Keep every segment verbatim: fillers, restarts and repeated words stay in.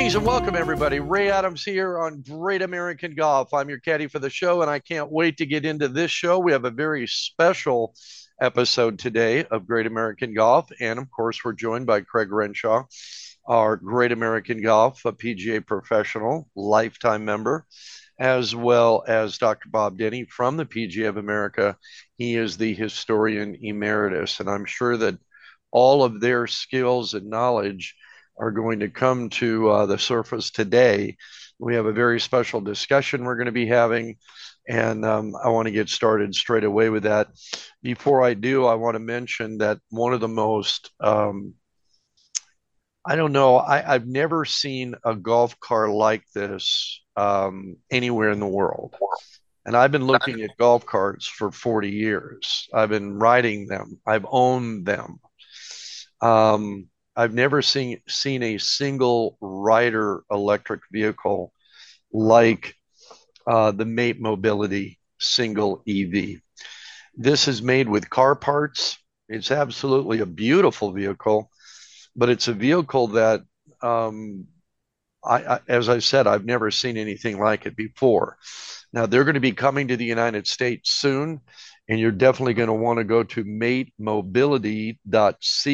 Greetings and welcome, everybody. Ray Adams here on Great American Golf. I'm your caddy for the show, and I can't wait to get into this show. We have a very special episode today of Great American Golf. And of course, we're joined by Craig Renshaw, our Great American Golf, a P G A professional, lifetime member, as well as Doctor Bob Denny from the P G A of America. He is the historian emeritus, and I'm sure that all of their skills and knowledge are going to come to uh, the surface today. We have a very special discussion we're going to be having, and um, I want to get started straight away with that. Before I do, I want to mention that one of the most, um, I don't know, I, I've never seen a golf car like this um, anywhere in the world. And I've been looking at golf carts for forty years. I've been riding them. I've owned them. Um, I've never seen seen a single rider electric vehicle like uh, the Mate Mobility single E V. This is made with car parts. It's absolutely a beautiful vehicle, but it's a vehicle that, um, I, I, as I said, I've never seen anything like it before. Now, they're going to be coming to the United States soon, and you're definitely going to want to go to mate mobility dot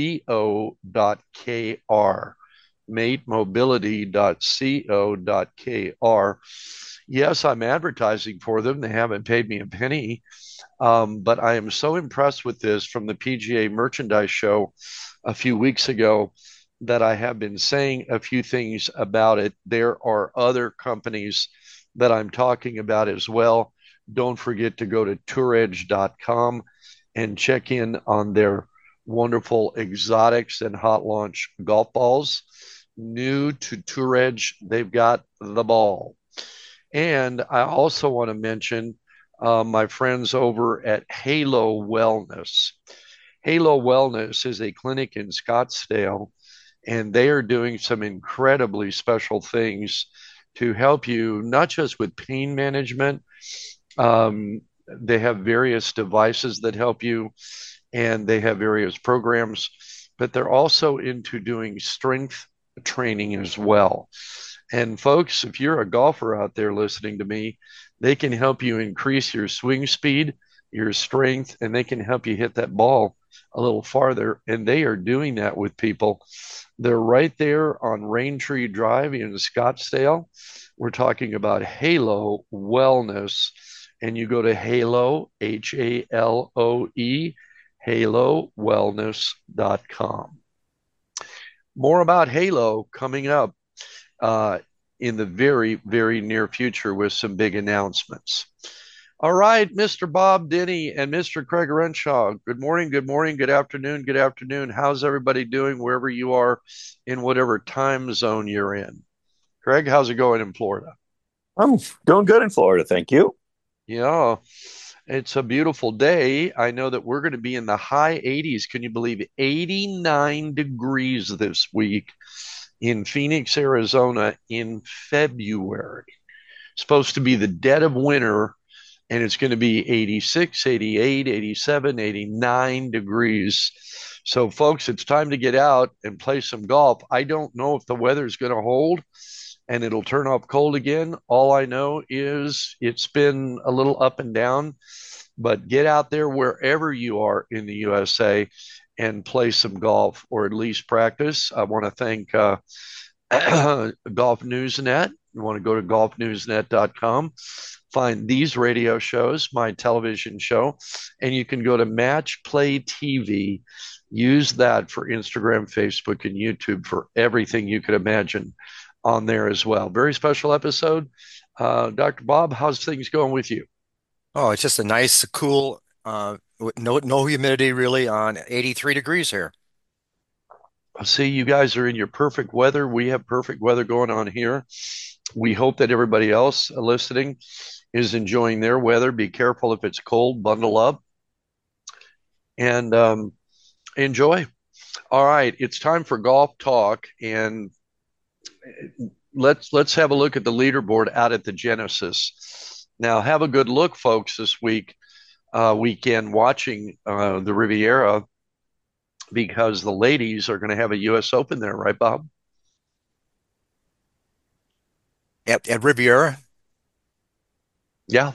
co dot k r. mate mobility dot co dot k r. Yes, I'm advertising for them. They haven't paid me a penny, um, but I am so impressed with this from the P G A Merchandise Show a few weeks ago that I have been saying a few things about it. There are other companies that I'm talking about as well. Don't forget to go to tour edge dot com and check in on their wonderful exotics and hot launch golf balls. New to Tour Edge, they've got the ball. And I also want to mention uh, my friends over at Halo Wellness. Halo Wellness is a clinic in Scottsdale, and they are doing some incredibly special things to help you, not just with pain management. Um, they have various devices that help you, and they have various programs, but they're also into doing strength training as well. And folks, if you're a golfer out there listening to me, they can help you increase your swing speed, your strength, and they can help you hit that ball a little farther. And they are doing that with people. They're right there on Raintree Drive in Scottsdale. We're talking about Halo Wellness. And you go to Halo, H A L O E, halo wellness dot com. More about Halo coming up uh, in the very, very near future with some big announcements. All right, Mister Bob Denny and Mister Craig Renshaw. Good morning, good morning, good afternoon, good afternoon. How's everybody doing wherever you are in whatever time zone you're in? Craig, how's it going in Florida? I'm doing good in Florida, thank you. Yeah, it's a beautiful day. I know that we're going to be in the high eighties. Can you believe it? eighty-nine degrees this week in Phoenix, Arizona in February. Supposed to be the dead of winter, and it's going to be eighty-six, eighty-eight, eighty-seven, eighty-nine degrees. So, folks, it's time to get out and play some golf. I don't know if the weather's going to hold and it'll turn off cold again. All I know is it's been a little up and down, but get out there wherever you are in the U S A and play some golf or at least practice. I want to thank uh, Golf Newsnet. You want to go to golf news net dot com, find these radio shows, my television show, and you can go to Match Play T V. Use that for Instagram, Facebook, and YouTube for everything you could imagine on there as well. Very special episode. Uh, Doctor Bob, how's things going with you? Oh, it's just a nice, cool, uh, with no no humidity really on eighty-three degrees here. I see you guys are in your perfect weather. We have perfect weather going on here. We hope that everybody else listening is enjoying their weather. Be careful if it's cold, bundle up and um, enjoy. All right, it's time for golf talk, and let's let's have a look at the leaderboard out at the Genesis. Now, have a good look, folks, this week, uh, weekend watching uh, the Riviera because the ladies are going to have a U S Open there, right, Bob? at, at Riviera. Yeah.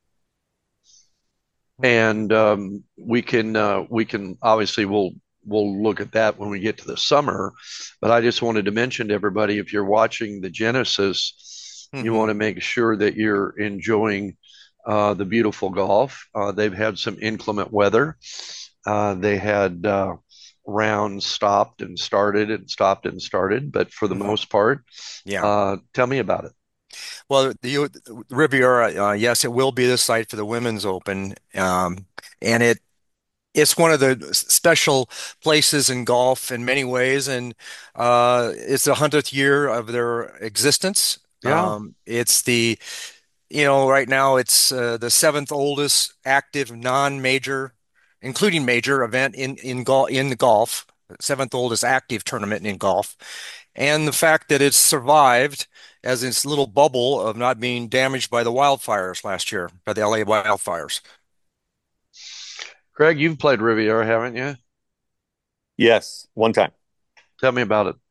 And um, we can uh, we can obviously we'll we'll look at that when we get to the summer. But I just wanted to mention to everybody, if you're watching the Genesis, you Hmm. want to make sure that you're enjoying uh, the beautiful golf. Uh, they've had some inclement weather. Uh, they had uh, rounds stopped and started and stopped and started, but for the Hmm. most part, Yeah. uh, tell me about it. Well, the, the Riviera, uh, yes, it will be the site for the Women's Open, um, and it it's one of the special places in golf in many ways, and uh, it's the hundredth year of their existence. Yeah, Um, it's the You know, right now it's uh, the seventh oldest active non-major, including major event in in golf in the golf, seventh oldest active tournament in golf, and the fact that it's survived as its little bubble of not being damaged by the wildfires last year, by the L A wildfires. Craig, you've played Riviera, haven't you? Yes, one time. Tell me about it.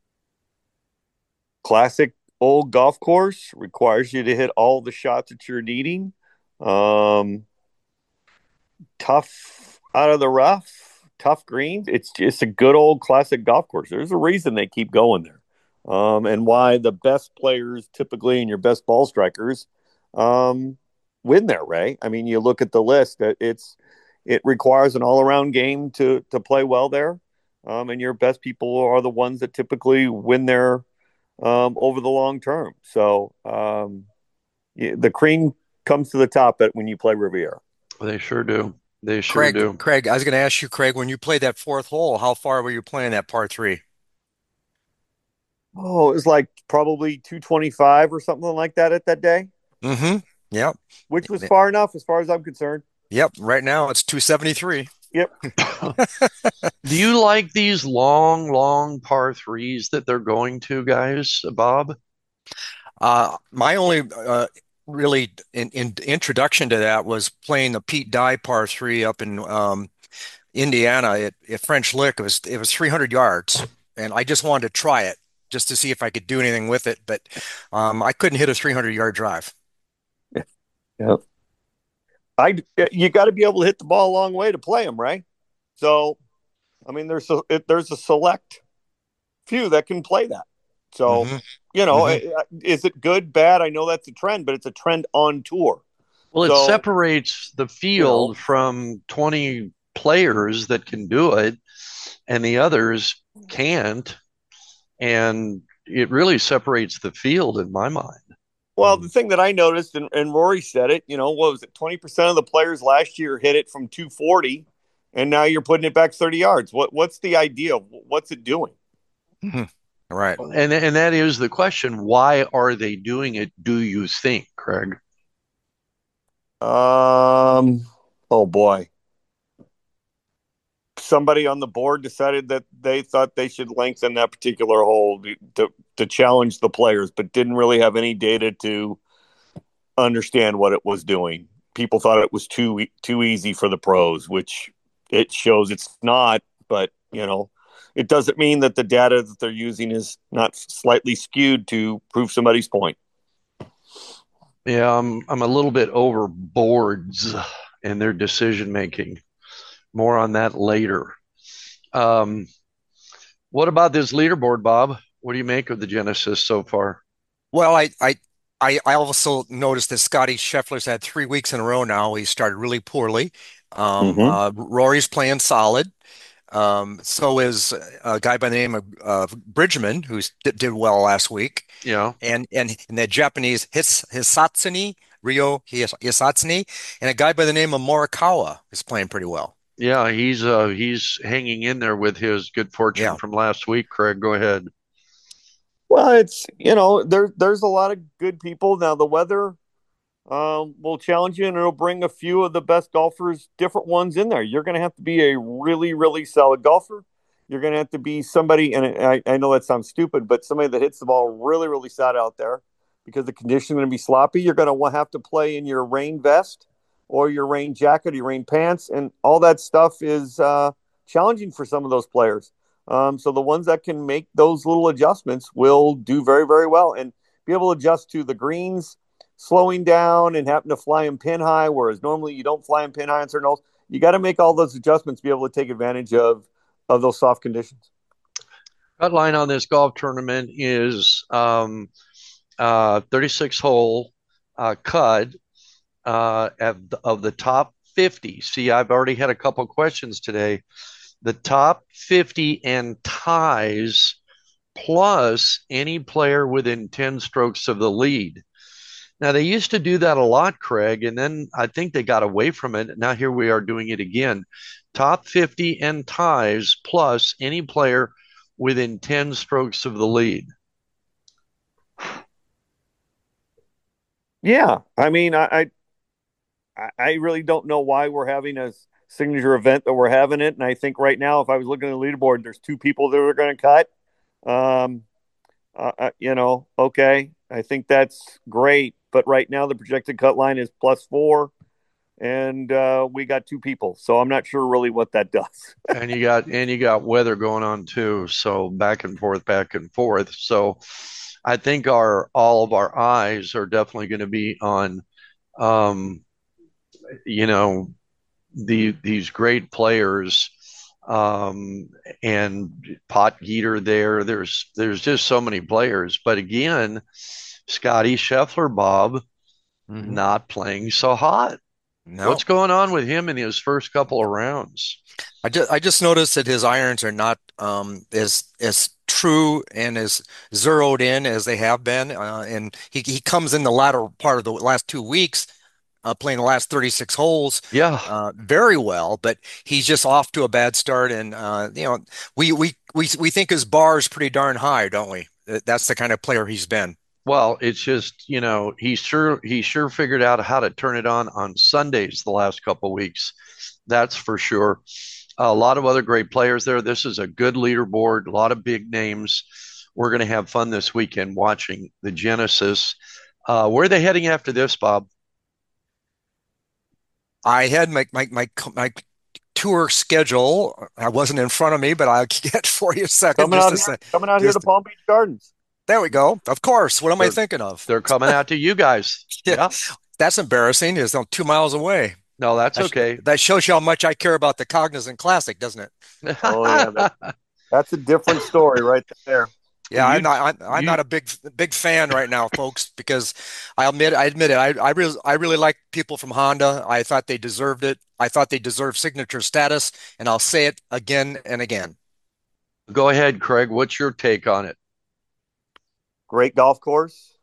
Classic old golf course requires you to hit all the shots that you're needing. Um, Tough out of the rough, tough greens. It's just a good old classic golf course. There's a reason they keep going there. Um, and why the best players typically and your best ball strikers um, win there, Ray. I mean, you look at the list. It's it requires an all around game to to play well there, um, and your best people are the ones that typically win there um, over the long term. So um, yeah, the cream comes to the top at when you play Riviera. They sure do. They sure Craig, do. Craig, I was going to ask you, Craig, when you played that fourth hole, how far were you playing that par three? Oh, it was like probably two twenty-five or something like that at that day, Mm-hmm. Yep. which was far enough as far as I'm concerned. Yep. Right now it's two seventy-three. Yep. Do you like these long, long par threes that they're going to, guys, Bob? Uh, my only uh, really in, in introduction to that was playing the Pete Dye par three up in um, Indiana at, at French Lick. It was it was three hundred yards, and I just wanted to try it just to see if I could do anything with it. But um, I couldn't hit a three hundred yard drive. Yep. I you got to be able to hit the ball a long way to play them, right? So, I mean, there's a it, there's a select few that can play that. So, Hmm. you know, Hmm. eh, is it good, bad? I know that's a trend, but it's a trend on tour. Well, it So, separates the you know, field from twenty players that can do it, and the others can't. And it really separates the field in my mind. well, the thing that I noticed, and, and Rory said it, you know, what was it? twenty percent of the players last year hit it from two forty, and now you're putting it back thirty yards. What What's the idea? What's it doing? Hmm. Right. And and that is the question. Why are they doing it, do you think, Craig? Um, oh boy. Somebody on the board decided that they thought they should lengthen that particular hole to, to challenge the players, but didn't really have any data to understand what it was doing. People thought it was too too easy for the pros, which it shows it's not. But you know, it doesn't mean that the data that they're using is not slightly skewed to prove somebody's point. Yeah, I'm I'm a little bit over boards and their decision making. More on that later. Um, what about this leaderboard, Bob? What do you make of the Genesis so far? Well, I I I, I also noticed that Scotty Scheffler's had three weeks in a row now. He started really poorly. Um, Mm-hmm. uh, Rory's playing solid. Um, so is a guy by the name of uh, Bridgman, who did, did well last week, Yeah, and and, and that Japanese His Hisatsuni Ryo His, Hisatsuni, and a guy by the name of Morikawa is playing pretty well. yeah, he's uh he's hanging in there with his good fortune Yeah. from last week. Craig, go ahead. Well, it's you know there there's a lot of good people now. The weather um, will challenge you, and it'll bring a few of the best golfers, different ones in there. You're going to have to be a really, really solid golfer. You're going to have to be somebody, and I, I know that sounds stupid, but somebody that hits the ball really, really solid out there because the conditions are going to be sloppy. You're going to have to play in your rain vest or your rain jacket, or your rain pants, and all that stuff is uh, challenging for some of those players. Um, so the ones that can make those little adjustments will do very, very well. And be able to adjust to the greens slowing down and happen to fly in pin high, whereas normally you don't fly in pin high on certain holes. You got to make all those adjustments to be able to take advantage of of those soft conditions. Cut line on this golf tournament is um, uh, thirty-six hole uh, cut uh, of, of the top fifty. See, I've already had a couple questions today. The top fifty and ties plus any player within ten strokes of the lead. Now, they used to do that a lot, Craig, and then I think they got away from it. Now, here we are doing it again. Top fifty and ties plus any player within ten strokes of the lead. Yeah. I mean, I, I, I really don't know why we're having a signature event that we're having it. And I think right now, if I was looking at the leaderboard, there's two people that are going to cut. Um, uh, you know, okay. I think that's great. But right now, the projected cut line is plus four, and uh, we got two people. So I'm not sure really what that does. and you got and you got weather going on too. So back and forth, back and forth. So I think our all of our eyes are definitely going to be on, um, you know, the these great players, um, and Potgieter there. There's there's just so many players. But again, Scotty Scheffler, Bob, mm-hmm. not playing so hot. No. What's going on with him in his first couple of rounds? I just I just noticed that his irons are not um, as as true and as zeroed in as they have been, uh, and he he comes in the latter part of the last two weeks, uh, playing the last thirty-six holes, yeah, uh, very well. But he's just off to a bad start, and uh, you know we we we we think his bar is pretty darn high, don't we? That's the kind of player he's been. Well, it's just, you know, he sure he sure figured out how to turn it on on Sundays the last couple of weeks. That's for sure. A lot of other great players there. This is a good leaderboard, a lot of big names. We're going to have fun this weekend watching the Genesis. Uh, where are they heading after this, Bob? I had my my my, my tour schedule. I wasn't in front of me, but I'll get for you a second. Coming out, here, coming out here to Palm Beach Gardens. There we go. Of course. What am they're, I thinking of? They're coming out to you guys. yeah. yeah. That's embarrassing. It's two miles away. No, that's that okay. Sh- that shows you how much I care about the Cognizant Classic, doesn't it? oh, yeah. That, that's a different story right there. Yeah, you, I'm not. I'm, I'm you, not a big, big fan right now, folks. Because I admit, I admit it. I, I really, I really like people from Honda. I thought they deserved it. I thought they deserved signature status, and I'll say it again and again. Go ahead, Craig. What's your take on it? Great golf course.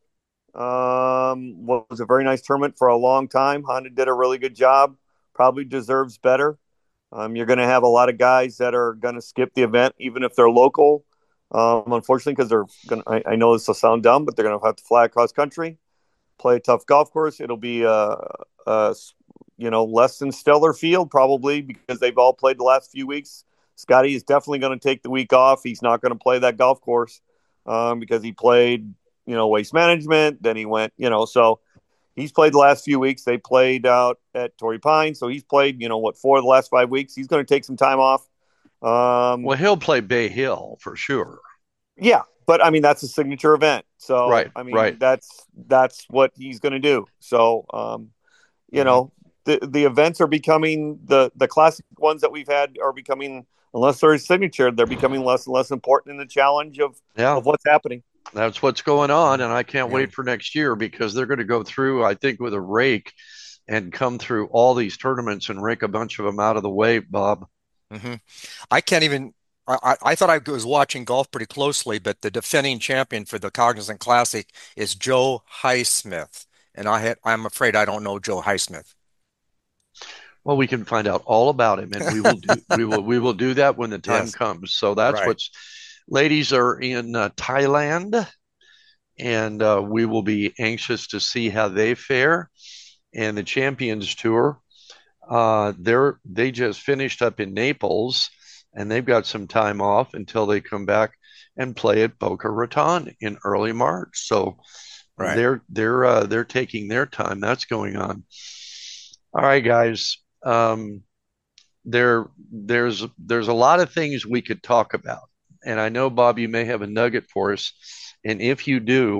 Um, was a very nice tournament for a long time. Honda did a really good job. Probably deserves better. Um, you're going to have a lot of guys that are going to skip the event, even if they're local. Um, unfortunately, because they're going. I, I know this will sound dumb, but they're going to have to fly across country, play a tough golf course. It'll be a, a you know less than stellar field probably because they've all played the last few weeks. Scotty is definitely going to take the week off. He's not going to play that golf course. Um, because he played, you know, Waste Management. Then he went, you know, so he's played the last few weeks. They played out at Torrey Pines. So he's played, you know, what, four of the last five weeks. He's going to take some time off. Um, well, he'll play Bay Hill for sure. Yeah. But I mean, that's a signature event. So, right, I mean, right. that's, that's what he's going to do. So, um, you mm-hmm. know, the, the events are becoming the, the classic ones that we've had are becoming, unless they're signature, they're becoming less and less important in the challenge of, yeah. of what's happening. That's what's going on. And I can't yeah. wait for next year because they're going to go through, I think, with a rake and come through all these tournaments and rake a bunch of them out of the way, Bob. Mm-hmm. I can't even, I, I thought I was watching golf pretty closely, but the defending champion for the Cognizant Classic is Joe Highsmith. And I had, I'm afraid I don't know Joe Highsmith. Well, we can find out all about him, and we will do, we will we will do that when the time yes. comes. So that's right. what's. Ladies are in uh, Thailand, and uh, we will be anxious to see how they fare. And the Champions Tour, uh, they're they just finished up in Naples, and they've got some time off until they come back and play at Boca Raton in early March. So right. they're they're uh, they're taking their time. That's going on. All right, guys. Um, there, there's, there's a lot of things we could talk about, and I know, Bob, you may have a nugget for us, and if you do,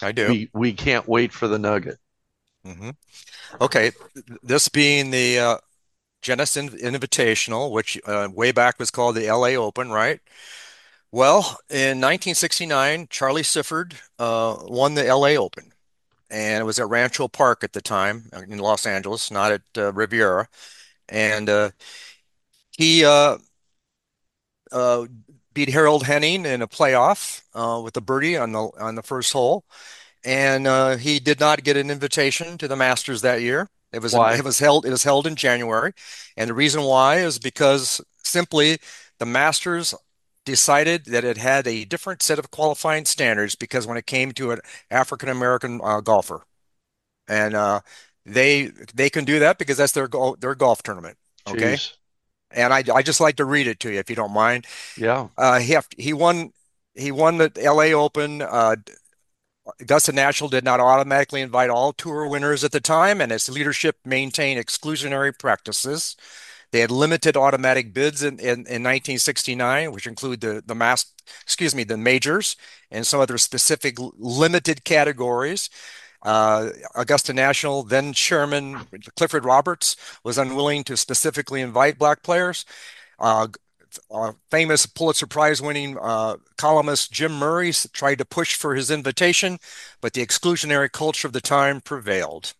I do. We we can't wait for the nugget. hmm Okay, this being the uh, Genesis Invitational, which uh, way back was called the L A Open, right? Well, in nineteen sixty-nine, Charlie Sifford uh, won the L A Open, and it was at Rancho Park at the time uh, in Los Angeles, not at uh, Riviera. And uh, he uh, uh, beat Harold Henning in a playoff uh, with a birdie on the on the first hole, and uh, he did not get an invitation to the Masters that year. It was in, Why? it was held it was held in January, and the reason why is because simply the Masters decided that it had a different set of qualifying standards because when it came to an African American uh, golfer, and uh, they they can do that because that's their go their golf tournament. Okay, Jeez. and I I just like to read it to you if you don't mind. Yeah. Uh, he he won he won the L A Open. Uh, Augusta National did not automatically invite all tour winners at the time, and its leadership maintained exclusionary practices. They had limited automatic bids in, in, in nineteen sixty-nine, which include the the mass, excuse me, the majors and some other specific limited categories. Uh, Augusta National then chairman Clifford Roberts was unwilling to specifically invite black players. Uh, uh, Famous Pulitzer Prize winning uh, columnist Jim Murray tried to push for his invitation, but the exclusionary culture of the time prevailed.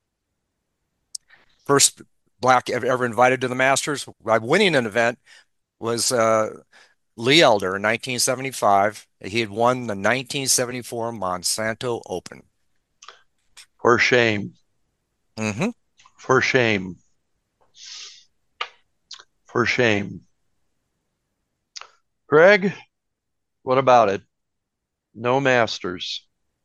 First black ever invited to the Masters by winning an event was uh, Lee Elder in nineteen seventy-five. He had won the nineteen seventy-four Monsanto Open. For shame. Mm-hmm. For shame. For shame. Greg, what about it? No Masters.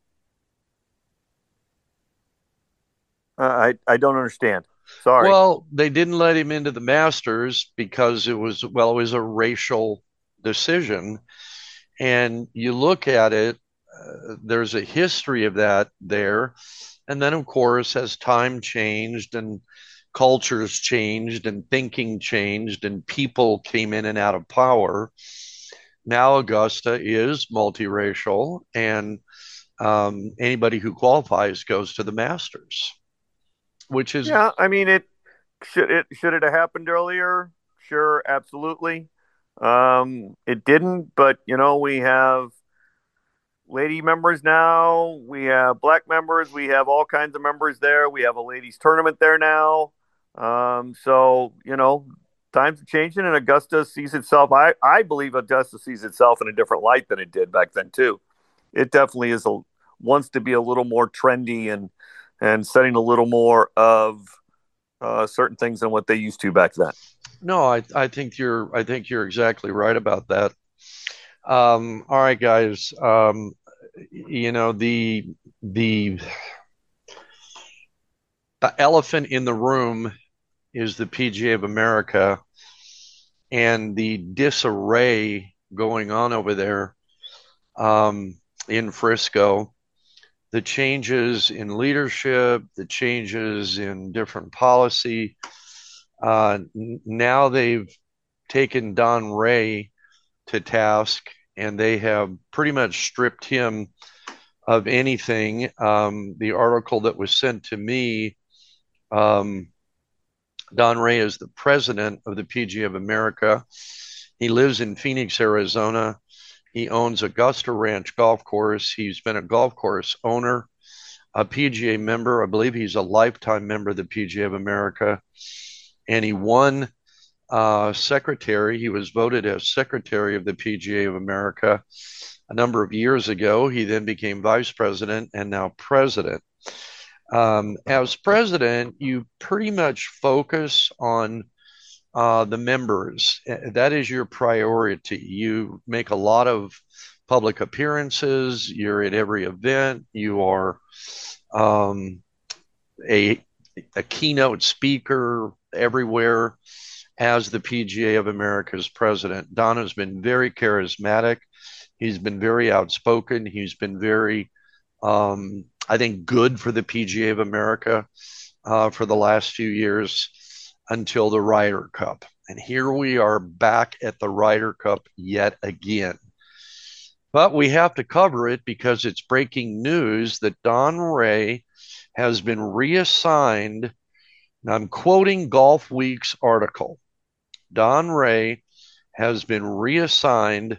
Uh, I I don't understand. Sorry. Well, they didn't let him into the Masters because it was, well, it was a racial decision. And you look at it, uh, there's a history of that there. And then, of course, as time changed and cultures changed and thinking changed and people came in and out of power, now Augusta is multiracial, and um, anybody who qualifies goes to the Masters, which is, Yeah, I mean it should it should it have happened earlier? Sure, absolutely. Um, it didn't, but you know, we have lady members now, we have black members, we have all kinds of members there. We have a ladies tournament there now. Um, so, you know, times are changing and Augusta sees itself I I believe Augusta sees itself in a different light than it did back then too. It definitely is a wants to be a little more trendy and and setting a little more of uh, certain things than what they used to back then. no, I, I think you're, I think you're exactly right about that. Um, all right, guys. Um, you know, the, the, the elephant in the room is the P G A of America and the disarray going on over there um, in Frisco, the changes in leadership, the changes in different policy. Uh, now they've taken Don Ray to task and they have pretty much stripped him of anything. Um, the article that was sent to me, um, Don Ray is the president of the P G A of America. He lives in Phoenix, Arizona. He owns Augusta Ranch Golf Course. He's been a golf course owner, a P G A member. I believe he's a lifetime member of the P G A of America. And he won uh, secretary. He was voted as secretary of the P G A of America a number of years ago. He then became vice president and now president. Um, as president, you pretty much focus on uh, the members. That is your priority. You make a lot of public appearances. You're at every event. You are um, a a keynote speaker everywhere as the P G A of America's president. Don has been very charismatic. He's been very outspoken. He's been very, um, I think, good for the P G A of America uh, for the last few years until the Ryder Cup. And here we are back at the Ryder Cup yet again. But we have to cover it because it's breaking news that Don Ray has been reassigned. Now, I'm quoting Golf Week's article. Don Ray has been reassigned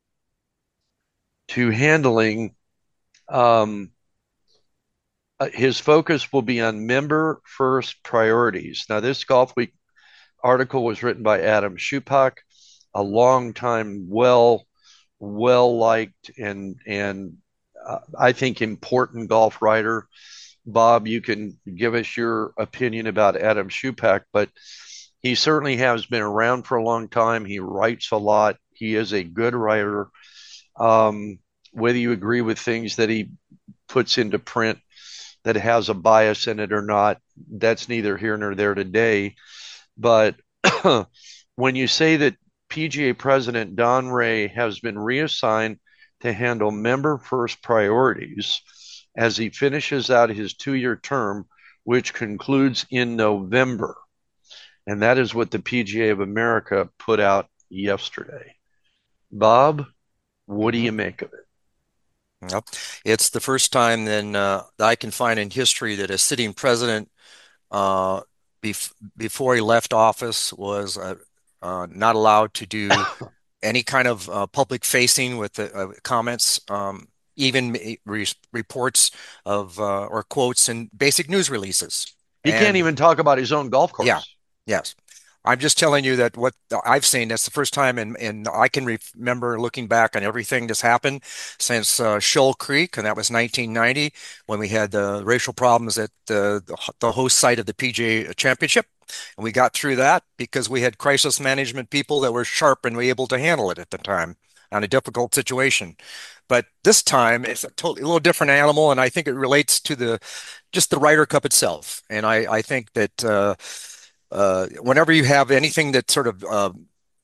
to handling, um, uh, his focus will be on member first priorities. Now, this Golf Week article was written by Adam Schupak, a longtime, well, well liked and and uh, I think important golf writer. Bob, you can give us your opinion about Adam Schupak, but he certainly has been around for a long time. He writes a lot. He is a good writer. Um, whether you agree with things that he puts into print that has a bias in it or not, that's neither here nor there today. But when you say that P G A President Don Ray has been reassigned to handle member first priorities as he finishes out his two year term, which concludes in November. And that is what the P G A of America put out yesterday. Bob, what do you make of it? Yep. It's the first time then uh, that I can find in history that a sitting president, uh, bef before he left office, was uh, uh, not allowed to do any kind of uh, public facing with the uh, comments, um, even re reports of uh, or quotes in basic news releases. He can't And even talk about his own golf course. yeah, yes. I'm just telling you that what I've seen, that's the first time, and and I can remember looking back on everything that's happened since uh, Shoal Creek, and that was nineteen ninety when we had the racial problems at the, the the host site of the P G A Championship, and we got through that because we had crisis management people that were sharp and were able to handle it at the time on a difficult situation. But this time it's a totally a little different animal, and I think it relates to the just the Ryder Cup itself, and I I think that. Uh, uh, whenever you have anything that sort of uh,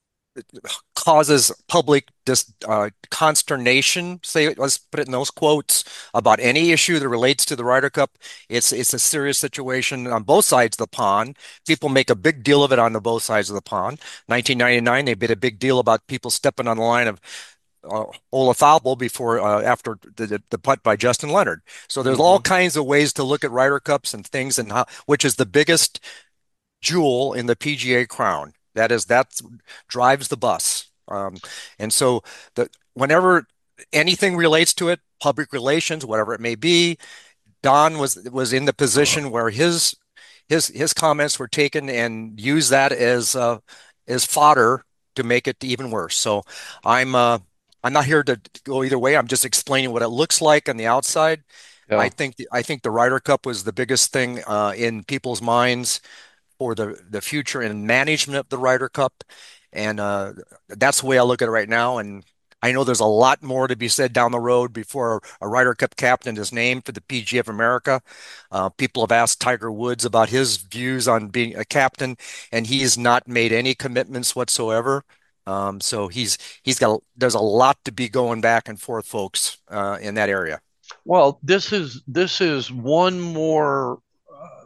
causes public dis uh, consternation, say, let's put it in those quotes, about any issue that relates to the Ryder Cup, it's it's a serious situation on both sides of the pond. People make a big deal of it on the both sides of the pond. nineteen ninety-nine, they made a big deal about people stepping on the line of uh, Olafable before uh, after the, the putt by Justin Leonard. So there's all Mm-hmm. kinds of ways to look at Ryder Cups and things, and how, which is the biggest jewel in the P G A crown. That is, that drives the bus. Um, and so the whenever anything relates to it, public relations, whatever it may be, Don was was in the position where his his his comments were taken and used that as uh, as fodder to make it even worse. So I'm uh, I'm not here to go either way. I'm just explaining what it looks like on the outside. Yeah. I think the, I think the Ryder Cup was the biggest thing uh, in people's minds for the the future and management of the Ryder Cup, and uh, that's the way I look at it right now. And I know there's a lot more to be said down the road before a Ryder Cup captain is named for the P G A of America. Uh, people have asked Tiger Woods about his views on being a captain, and he's not made any commitments whatsoever. Um, so he's he's got there's a lot to be going back and forth, folks, uh, in that area. Well, this is this is one more uh,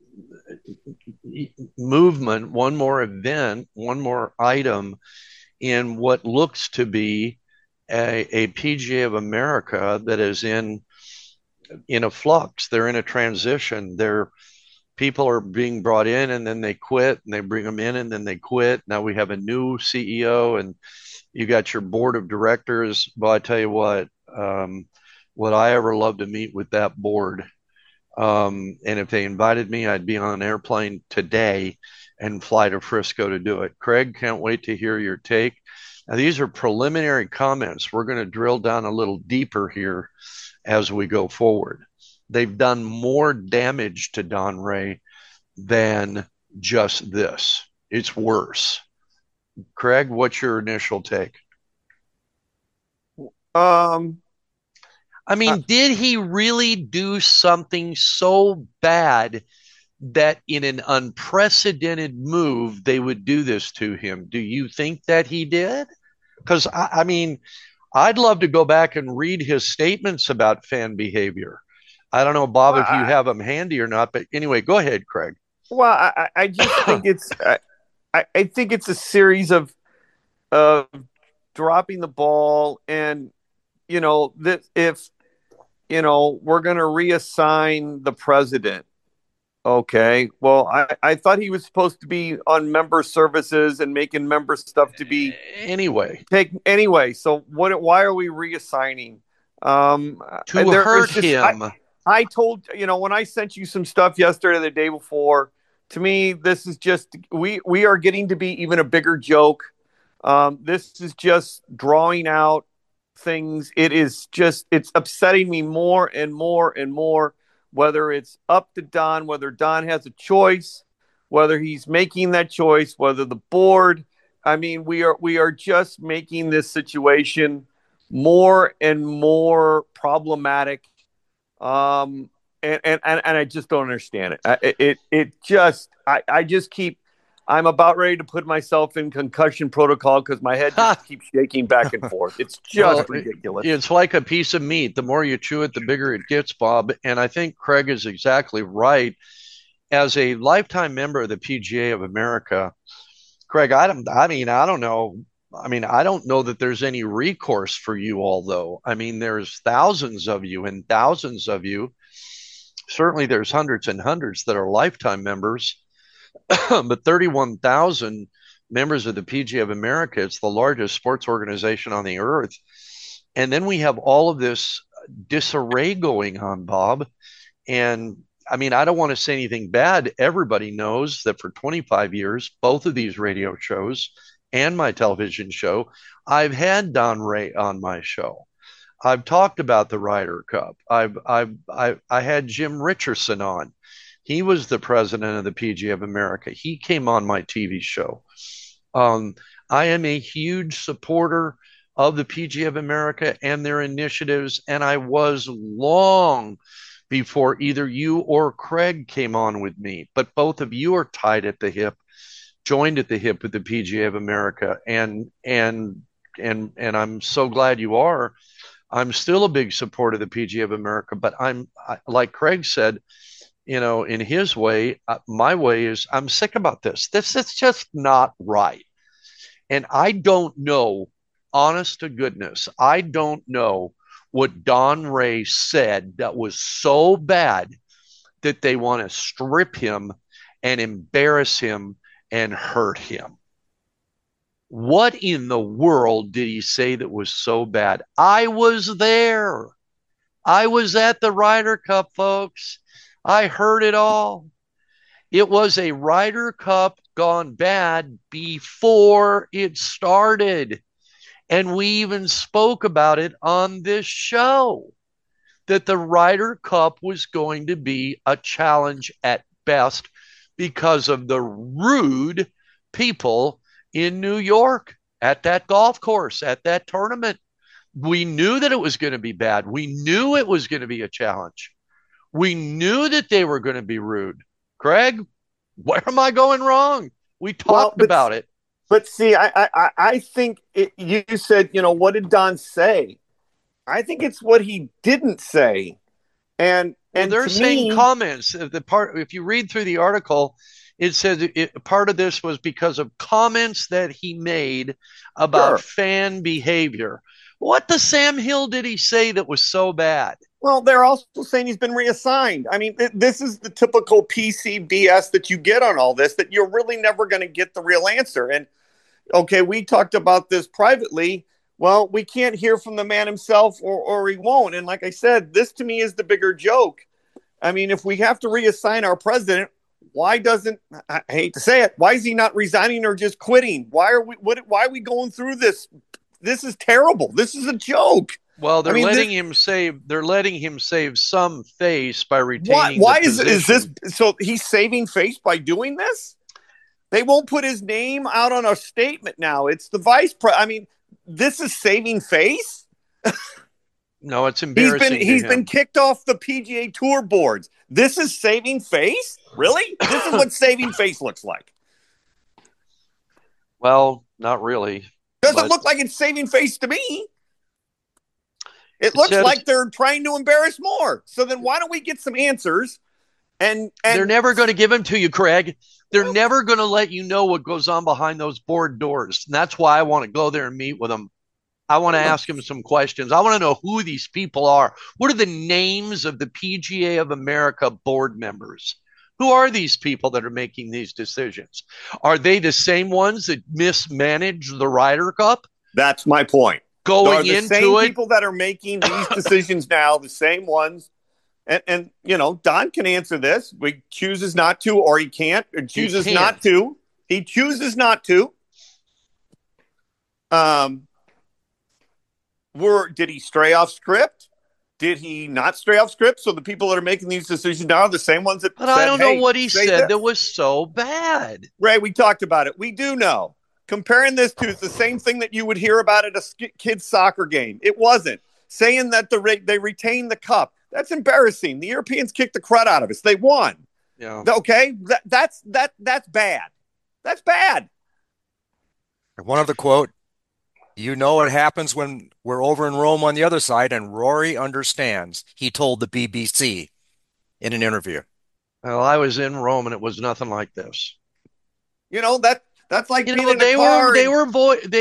movement, one more event, one more item in what looks to be a, a P G A of America that is in in a flux. They're in a transition. They're people are being brought in and then they quit, and they bring them in and then they quit. Now we have a new C E O, and you got your board of directors. But I tell you what, um, would I ever love to meet with that board? Um, and if they invited me, I'd be on an airplane today and fly to Frisco to do it. Craig, can't wait to hear your take. Now, these are preliminary comments. We're going to drill down a little deeper here as we go forward. They've done more damage to Don Ray than just this. It's worse. Craig, what's your initial take? Um, I mean, I, did he really do something so bad that in an unprecedented move they would do this to him? Do you think that he did? Because I, I mean, I'd love to go back and read his statements about fan behavior. I don't know, Bob, well, if you I, have them handy or not, but anyway, go ahead, Craig. well, I, I just think it's, I, I think it's a series of, of dropping the ball and you know, that if, you know, we're going to reassign the president. Okay. Well, I, I thought he was supposed to be on member services and making member stuff to be anyway. Take anyway. So what? Why are we reassigning? Um, to hurt just, him. I, I told you know when I sent you some stuff yesterday, the day before. To me, this is just we we are getting to be even a bigger joke. Um, this is just drawing out things. It is just it's upsetting me more and more and more. Whether it's up to Don, whether Don has a choice, whether he's making that choice, whether the board. I mean, we are we are just making this situation more and more problematic, um, and, and and and I just don't understand it. I, it it just I, I just keep I'm about ready to put myself in concussion protocol because my head just keeps shaking back and forth. It's just well, ridiculous. It's like a piece of meat. The more you chew it, the bigger it gets, Bob. And I think Craig is exactly right. As a lifetime member of the P G A of America, Craig, I don't, I mean, I don't know. I mean, I don't know that there's any recourse for you all, though. I mean, there's thousands of you and thousands of you. Certainly there's hundreds and hundreds that are lifetime members, but thirty-one thousand members of the P G A of America. It's the largest sports organization on the earth. And then we have all of this disarray going on, Bob. And I mean, I don't want to say anything bad. Everybody knows that for twenty-five years, both of these radio shows and my television show, I've had Don Ray on my show. I've talked about the Ryder Cup. I've, I've, I, I had Jim Richardson on. He was the president of the P G A of America. He came on my T V show. Um, I am a huge supporter of the P G A of America and their initiatives, and I was long before either you or Craig came on with me. But both of you are tied at the hip, joined at the hip with the P G A of America, and and and and I'm so glad you are. I'm still a big supporter of the P G A of America, but I'm I, like Craig said, you know, in his way, uh, my way is I'm sick about this. This is just not right. And I don't know, honest to goodness, I don't know what Don Ray said that was so bad that they want to strip him and embarrass him and hurt him. What in the world did he say that was so bad? I was there. I was at the Ryder Cup, folks. I heard it all. It was a Ryder Cup gone bad before it started. And we even spoke about it on this show, that the Ryder Cup was going to be a challenge at best because of the rude people in New York at that golf course, at that tournament. We knew that it was going to be bad. We knew it was going to be a challenge. We knew that they were going to be rude. Craig, where am I going wrong? We talked well, but, about it. But see, I I, I think it, you said, you know, what did Don say? I think it's what he didn't say. And and well, they're saying me, comments. The part, if you read through the article, it says it, part of this was because of comments that he made about sure. fan behavior. What the Sam Hill did he say that was so bad? Well, they're also saying he's been reassigned. I mean, th- this is the typical P C B S that you get on all this, that you're really never going to get the real answer. And, okay, we talked about this privately. Well, we can't hear from the man himself or, or he won't. And like I said, this to me is the bigger joke. I mean, if we have to reassign our president, why doesn't, I hate to say it, why is he not resigning or just quitting? Why are we, what, why are we going through this? This is terrible. This is a joke. Well, they're I mean, letting this, him save. They're letting him save some face by retaining. Why, why the is position. is this? So he's saving face by doing this. They won't put his name out on a statement now. It's the vice president. I mean, this is saving face. No, it's embarrassing. He's been he's been kicked off the P G A Tour boards. This is saving face. Really? This is what saving face looks like. Well, not really. Doesn't but... look like it's saving face to me. It looks says, like they're trying to embarrass more. So then why don't we get some answers? And, and they're never going to give them to you, Craig. They're well, never going to let you know what goes on behind those board doors. And that's why I want to go there and meet with them. I want to ask him some questions. I want to know who these people are. What are the names of the P G A of America board members? Who are these people that are making these decisions? Are they the same ones that mismanage the Ryder Cup? That's my point. Going are the into same it, people that are making these decisions now, the same ones. And, and, you know, Don can answer this. He chooses not to, or he can't, or chooses can't. not to. He chooses not to. Um, were did he stray off script? Did he not stray off script? So the people that are making these decisions now are the same ones that But said, I don't hey, know what he say said this. that was so bad. Ray, we talked about it. We do know. Comparing this to the same thing that you would hear about at a kid's soccer game. It wasn't. Saying that the they retained the cup. That's embarrassing. The Europeans kicked the crud out of us. They won. Yeah. Okay? That, that's that that's bad. That's bad. One other quote. You know what happens when we're over in Rome on the other side, and Rory understands, he told the B B C in an interview. Well, I was in Rome, and it was nothing like this. You know, that that's like you being know, in they a car. were, and- they were, vo- they,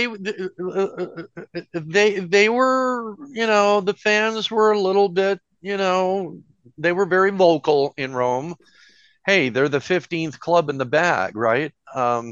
uh, they, they were, you know, the fans were a little bit, you know, they were very vocal in Rome. Hey, they're the fifteenth club in the bag, right? Um,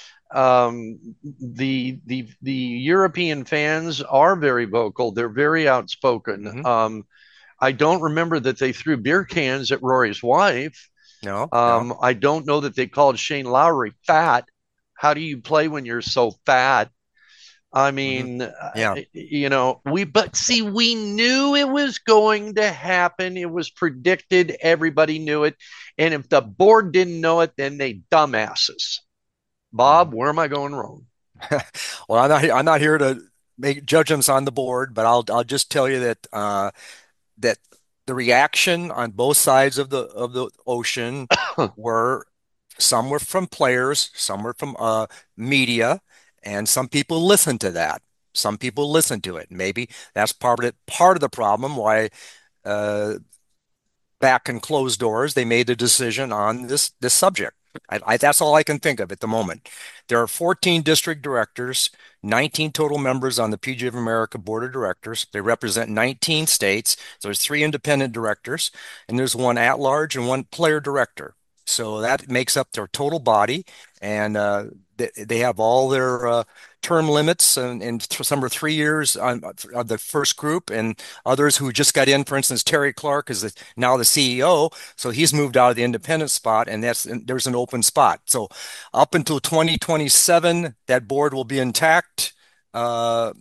um, the the the European fans are very vocal. They're very outspoken. Mm-hmm. Um, I don't remember that they threw beer cans at Rory's wife. No, um, no. I don't know that they called Shane Lowry fat. How do you play when you're so fat? I mean, mm-hmm. yeah. uh, you know, we, but see, we knew it was going to happen. It was predicted. Everybody knew it. And if the board didn't know it, then they dumbasses. Bob, where am I going wrong? Well, I'm not, I'm not here to make judgments on the board, but I'll, I'll just tell you that, uh, that the reaction on both sides of the, of the ocean were, some were from players, some were from, uh, media, and some people listen to that. Some people listen to it. Maybe that's part of it, part of the problem why, uh, back in closed doors, they made a decision on this, this subject. I, I, that's all I can think of at the moment. There are fourteen district directors, nineteen total members on the P G A of America Board of Directors. They represent nineteen states. So there's three independent directors, and there's one at-large and one player director. So that makes up their total body, and uh, they, they have all their uh, term limits, and, and some are three years on, on the first group, and others who just got in. For instance, Terry Clark is the, now the C E O, so he's moved out of the independent spot, and that's and there's an open spot. So up until twenty twenty-seven, that board will be intact. Uh,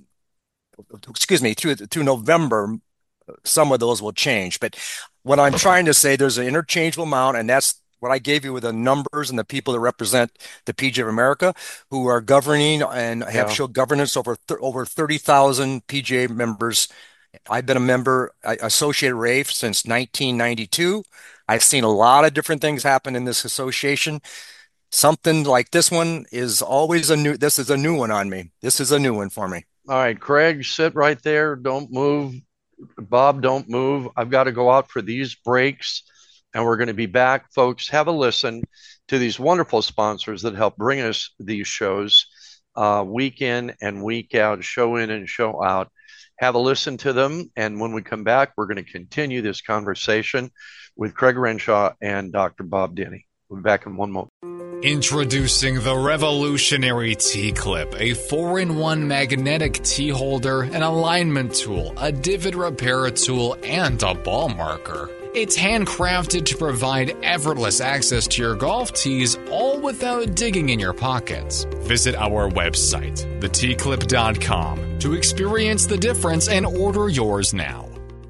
excuse me, through through November, some of those will change. But what I'm trying to say, there's an interchangeable amount, and that's what I gave you with the numbers and the people that represent the P G A of America, who are governing and have Yeah. showed governance over th- over thirty thousand P G A members. I've been a member, Associated Rafe, since nineteen ninety-two. I've seen a lot of different things happen in this association. Something like this one is always a new, this is a new one on me. This is a new one for me. All right, Craig, sit right there. Don't move. Bob, don't move. I've got to go out for these breaks, and we're going to be back. Folks, have a listen to these wonderful sponsors that help bring us these shows uh, week in and week out, show in and show out. Have a listen to them, and when we come back, we're going to continue this conversation with Craig Renshaw and Doctor Bob Denny. We'll be back in one moment. Introducing the revolutionary T-Clip, a four in one magnetic T-holder, an alignment tool, a divot repair tool, and a ball marker. It's handcrafted to provide effortless access to your golf tees, all without digging in your pockets. Visit our website, the t clip dot com, to experience the difference and order yours now.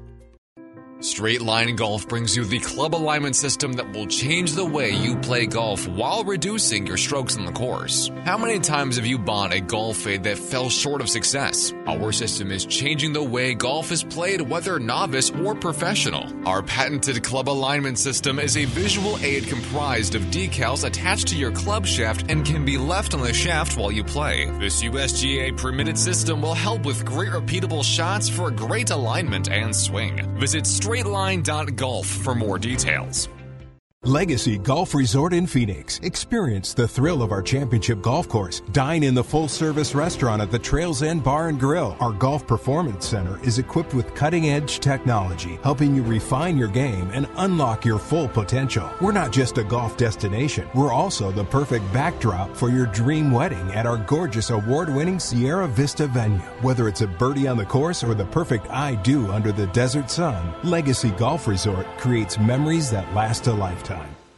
Straight Line Golf brings you the club alignment system that will change the way you play golf while reducing your strokes on the course. How many times have you bought a golf fade that fell short of success? Our system is changing the way golf is played, whether novice or professional. Our patented club alignment system is a visual aid comprised of decals attached to your club shaft and can be left on the shaft while you play. This U S G A permitted system will help with great repeatable shots for great alignment and swing. Visit straight line dot golf for more details. Legacy Golf Resort in Phoenix. Experience the thrill of our championship golf course. Dine in the full-service restaurant at the Trails End Bar and Grill. Our Golf Performance Center is equipped with cutting-edge technology, helping you refine your game and unlock your full potential. We're not just a golf destination. We're also the perfect backdrop for your dream wedding at our gorgeous award-winning Sierra Vista venue. Whether it's a birdie on the course or the perfect I do under the desert sun, Legacy Golf Resort creates memories that last a lifetime.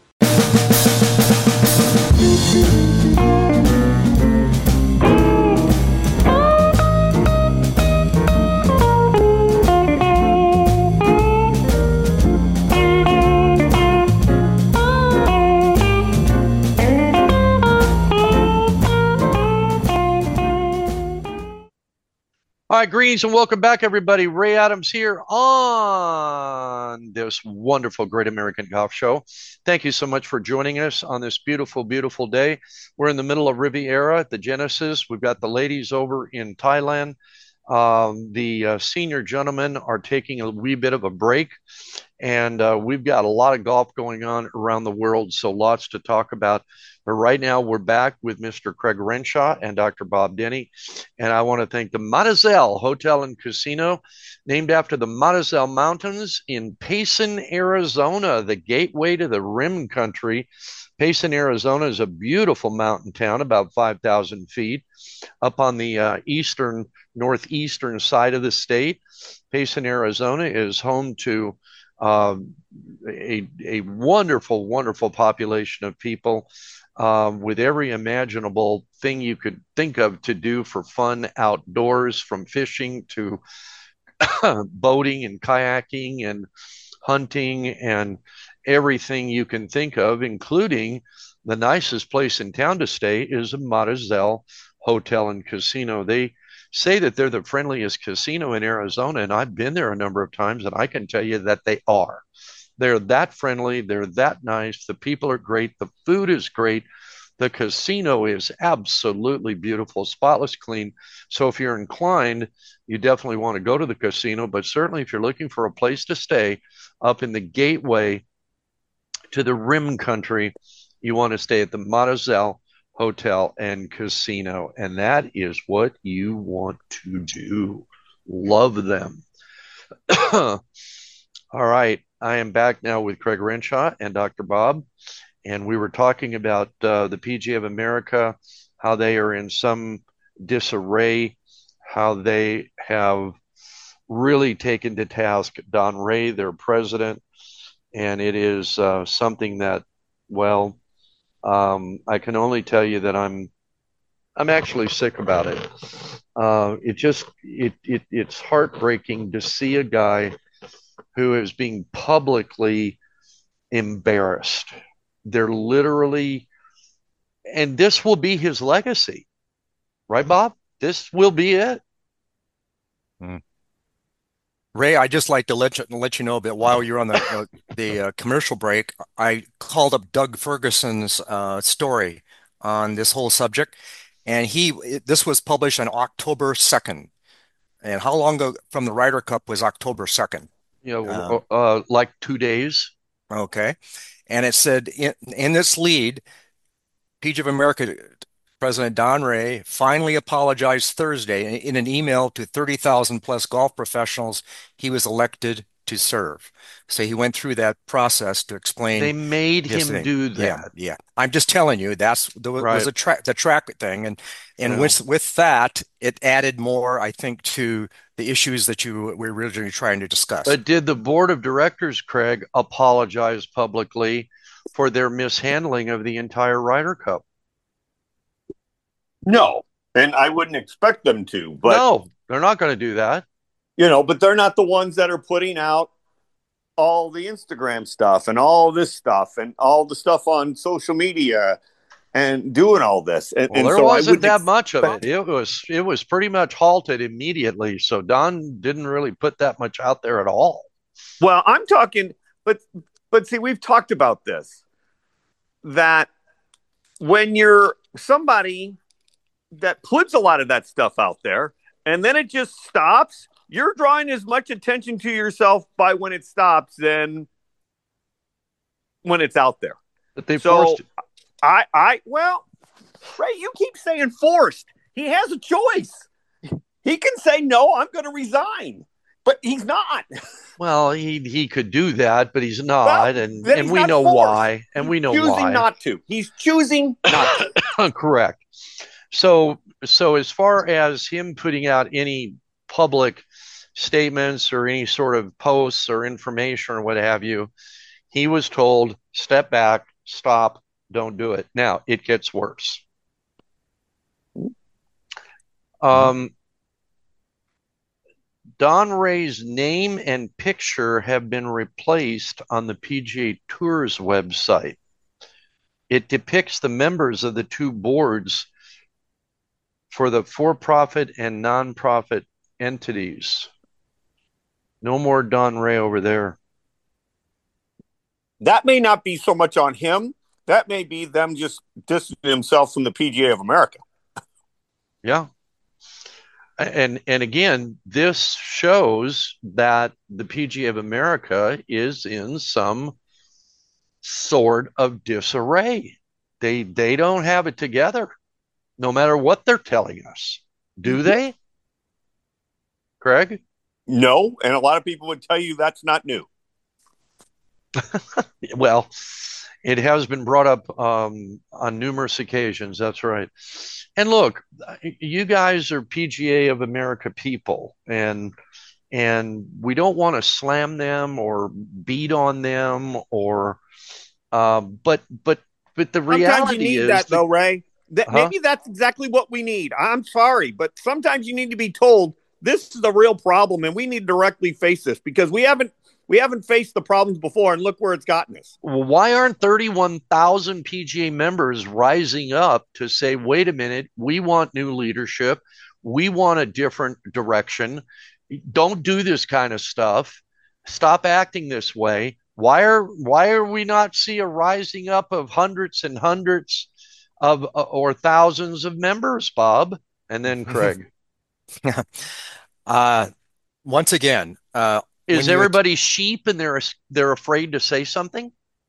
All right, greetings and welcome back, everybody. Ray Adams here on this wonderful Great American Golf Show. Thank you so much for joining us on this beautiful, beautiful day. We're in the middle of Riviera at the Genesis. We've got the ladies over in Thailand. Um, the uh, senior gentlemen are taking a wee bit of a break, and uh, we've got a lot of golf going on around the world, so lots to talk about. But right now, we're back with Mister Craig Renshaw and Doctor Bob Denny. And I want to thank the Mademoiselle Hotel and Casino, named after the Mademoiselle Mountains in Payson, Arizona, the gateway to the Rim Country. Payson, Arizona is a beautiful mountain town, about five thousand feet, up on the uh, eastern, northeastern side of the state. Payson, Arizona is home to uh, a, a wonderful, wonderful population of people. Um, with every imaginable thing you could think of to do for fun outdoors, from fishing to boating and kayaking and hunting and everything you can think of, including the nicest place in town to stay is a Mademoiselle Hotel and Casino. They say that they're the friendliest casino in Arizona, and I've been there a number of times, and I can tell you that they are. They're that friendly. They're that nice. The people are great. The food is great. The casino is absolutely beautiful, spotless clean. So if you're inclined, you definitely want to go to the casino. But certainly if you're looking for a place to stay up in the gateway to the Rim Country, you want to stay at the Mademoiselle Hotel and Casino. And that is what you want to do. Love them. All right. I am back now with Craig Renshaw and Doctor Bob, and we were talking about uh, the P G A of America, how they are in some disarray, how they have really taken to task Don Ray, their president, and it is uh, something that, well, um, I can only tell you that I'm I'm actually sick about it. Uh, it just it, it it's heartbreaking to see a guy who is being publicly embarrassed. They're literally, and this will be his legacy, right, Bob? This will be it. Hmm. Ray, I'd just like to let you, let you know that while you're on the uh, the uh, commercial break, I called up Doug Ferguson's uh, story on this whole subject, and he this was published on October second. And how long ago from the Ryder Cup was October second? You know, um, uh, like two days. Okay. And it said in, in this lead, P G A of America President Don Ray finally apologized Thursday in an email to thirty thousand plus golf professionals he was elected to serve. So he went through that process to explain. They made him thing. do that. Yeah, yeah. I'm just telling you, that's the right. was a track the track thing, and and yeah. with with that, it added more, I think, to the issues that you were originally trying to discuss. But did the board of directors, Craig, apologize publicly for their mishandling of the entire Ryder Cup? No, and I wouldn't expect them to. But no, they're not going to do that. You know, but they're not the ones that are putting out all the Instagram stuff and all this stuff and all the stuff on social media and doing all this. And, well, and there so wasn't that expect... much of it. It was it was pretty much halted immediately. So Don didn't really put that much out there at all. Well, I'm talking, but but see, we've talked about this, that when you're somebody that puts a lot of that stuff out there and then it just stops, you're drawing as much attention to yourself by when it stops than when it's out there. But they so forced. I, I, well, Ray, you keep saying forced. He has a choice. He can say, no, I'm going to resign, but he's not. Well, he he could do that, but he's not, Well, and then and he's we not know forced. why, and He's we know choosing why. not to. He's choosing not to. Correct. So so as far as him putting out any public statements or any sort of posts or information or what have you, he was told, step back, stop, don't do it. Now it gets worse. Um, Don Ray's name and picture have been replaced on the P G A Tour's website. It depicts the members of the two boards for the for-profit and non-profit entities. No more Don Ray over there. That may not be so much on him. That may be them just distancing themselves from the P G A of America. Yeah. And and again, this shows that the P G A of America is in some sort of disarray. They they don't have it together, no matter what they're telling us. Do they? Craig? No, and a lot of people would tell you that's not new. Well, it has been brought up um, on numerous occasions. That's right. And look, you guys are P G A of America people, and and we don't want to slam them or beat on them, or uh, but but but the reality sometimes you need is that, that, though, Ray. That, huh? Maybe that's exactly what we need. I'm sorry, but sometimes you need to be told this is the real problem, and we need to directly face this because we haven't we haven't faced the problems before, and look where it's gotten us. Well, why aren't thirty-one thousand P G A members rising up to say, wait a minute, we want new leadership. We want a different direction. Don't do this kind of stuff. Stop acting this way. Why are why are we not see a rising up of hundreds and hundreds of uh, or thousands of members, Bob? And then Craig. uh, once again, uh, Is when you everybody sheep and they're they're afraid to say something?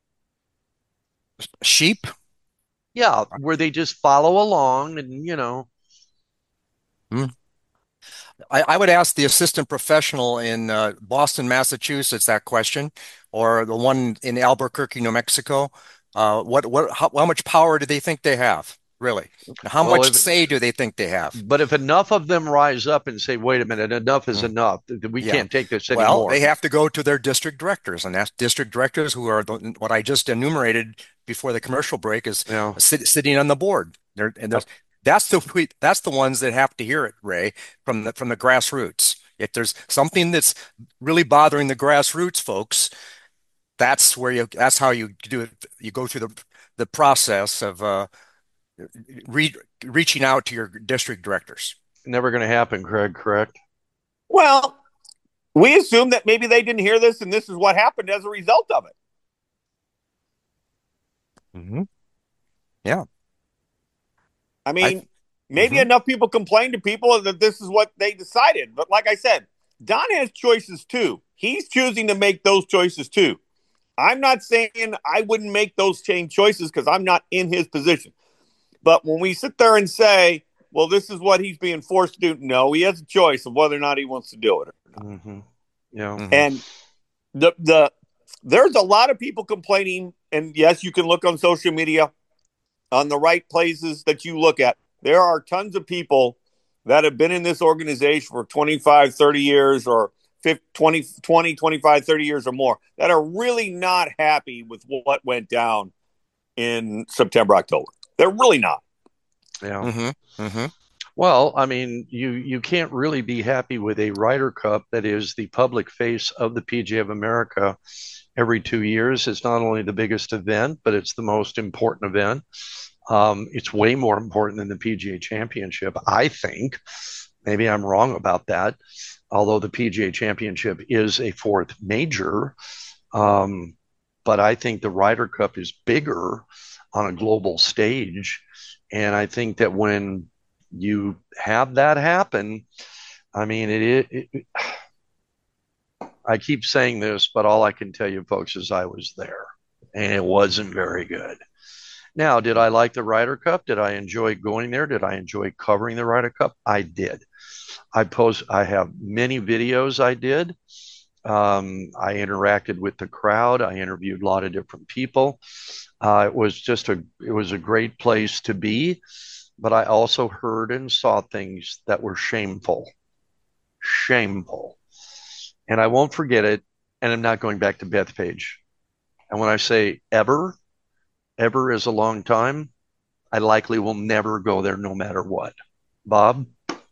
sheep? Yeah, where they just follow along and you know. Hmm. I, I would ask the assistant professional in uh, Boston, Massachusetts, that question, or the one in Albuquerque, New Mexico. Uh, what what how, how much power do they think they have? Really? How Well, much if, say do they think they have? but if enough of them rise up and say, "Wait a minute, enough is Hmm. enough. We Yeah. can't take this Well, anymore." they have to go to their district directors, and that's district directors who are the, what I just enumerated before the commercial break is Yeah. sit, sitting on the board. They're, and there's, that's the that's the ones that have to hear it, Ray, from the from the grassroots. If there's something that's really bothering the grassroots folks, that's where you that's how you do it. You go through the the process of uh, re, reaching out to your district directors. Never going to happen, Craig, correct? Well, we assume that maybe they didn't hear this, and this is what happened as a result of it. Mm-hmm. Yeah. I mean, I, maybe mm-hmm. enough people complain to people that this is what they decided. But like I said, Don has choices too. He's choosing to make those choices too. I'm not saying I wouldn't make those same choices because I'm not in his position. But when we sit there and say, well, this is what he's being forced to do, no, he has a choice of whether or not he wants to do it or not. Mm-hmm. Yeah. Mm-hmm. And the the there's a lot of people complaining, and yes, you can look on social media on the right places that you look at. There are tons of people that have been in this organization for twenty-five, thirty years or fifty, twenty, twenty, twenty-five, thirty years or more that are really not happy with what went down in September, October. They're really not. Yeah. Mm-hmm. Mm-hmm. Well, I mean, you you can't really be happy with a Ryder Cup that is the public face of the P G A of America every two years. It's not only the biggest event, but it's the most important event. Um, it's way more important than the P G A Championship, I think. Maybe I'm wrong about that. Although the P G A Championship is a fourth major, um, but I think the Ryder Cup is bigger on a global stage. And I think that when you have that happen, I mean, it, it, it I keep saying this, but all I can tell you folks is I was there. and it wasn't very good. Now, did I like the Ryder Cup? Did I enjoy going there? Did I enjoy covering the Ryder Cup? I did. I post. I have many videos I did. Um, I interacted with the crowd. I interviewed a lot of different people. Uh, it was just a. It was a great place to be, but I also heard and saw things that were shameful, shameful, and I won't forget it. And I'm not going back to Bethpage. And when I say ever, ever is a long time. I likely will never go there no matter what. Bob?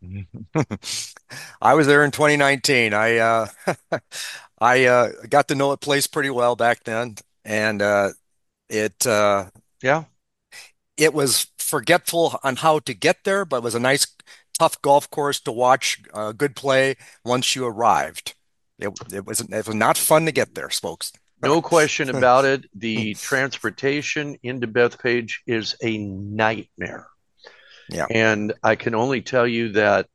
I was there in twenty nineteen. I uh, I uh, got to know the place pretty well back then, and uh, it uh, Yeah. it was forgetful on how to get there, but it was a nice, tough golf course to watch uh, good play once you arrived. It, it was it was not fun to get there, folks. No question about it. The transportation into Bethpage is a nightmare. Yeah. And I can only tell you that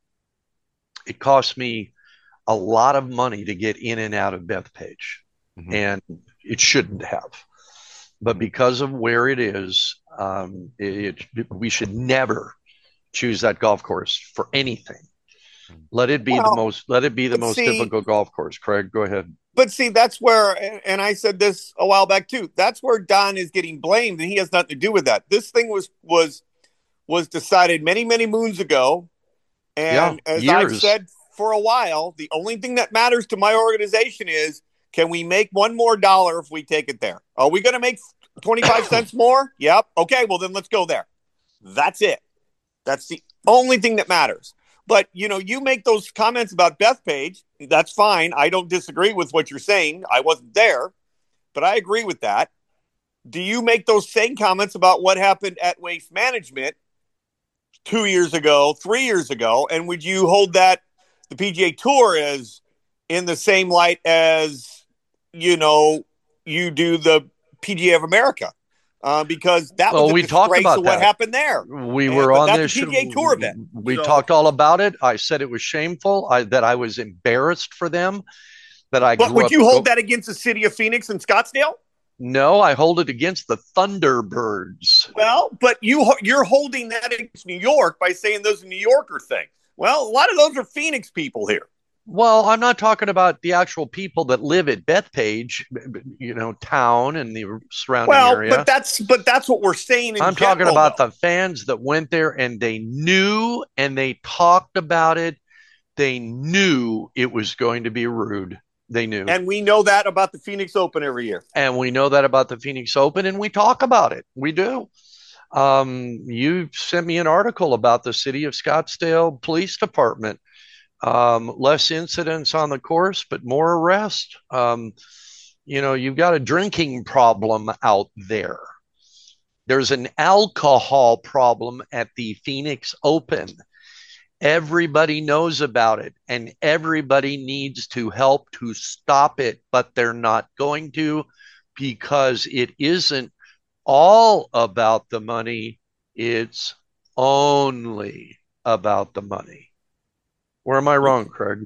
it cost me a lot of money to get in and out of Bethpage. Mhm. And it shouldn't have. But because of where it is, um, it, it, we should never choose that golf course for anything. Let it be the Well, most, let it be the but most see- difficult golf course. Craig, go ahead. But see, that's where, and- and I said this a while back too. That's where Don is getting blamed, and he has nothing to do with that. This thing was was was decided many many moons ago, and Yeah, as I've years. said for a while, the only thing that matters to my organization is, can we make one more dollar if we take it there? Are we going to make twenty-five cents more? Yep. Okay. Well, then let's go there. That's it. That's the only thing that matters. But, you know, you make those comments about Bethpage. That's fine. I don't disagree with what you're saying. I wasn't there, but I agree with that. Do you make those same comments about what happened at Waste Management two years ago, three years ago? And would you hold that the P G A Tour is in the same light as, you know, you do the P G A of America? Uh, because that Well, was a we talked disgrace about of what that. happened there. We And- were but on that's this a P G A Tour event. We So- talked all about it. I said it was shameful. I, that I was embarrassed for them. That I But grew would up you hold go- that against the city of Phoenix and Scottsdale? No, I hold it against the Thunderbirds. Well, but you you're holding that against New York by saying those are New Yorker thing. Well, a lot of those are Phoenix people here. Well, I'm not talking about the actual people that live at Bethpage, you know, town and the surrounding Well, area. but that's but that's what we're saying. In I'm talking general, about though. the fans that went there and they knew and they talked about it. They knew it was going to be rude. They knew. And we know that about the Phoenix Open every year. And we know that about the Phoenix Open, and we talk about it. We do. Um, you sent me an article about the city of Scottsdale Police Department. Um, less incidents on the course, but more arrests. Um, you know, you've got a drinking problem out there. There's an alcohol problem at the Phoenix Open. Everybody knows about it, and everybody needs to help to stop it, but they're not going to, because it isn't all about the money. It's only about the money. Where am I wrong, Craig?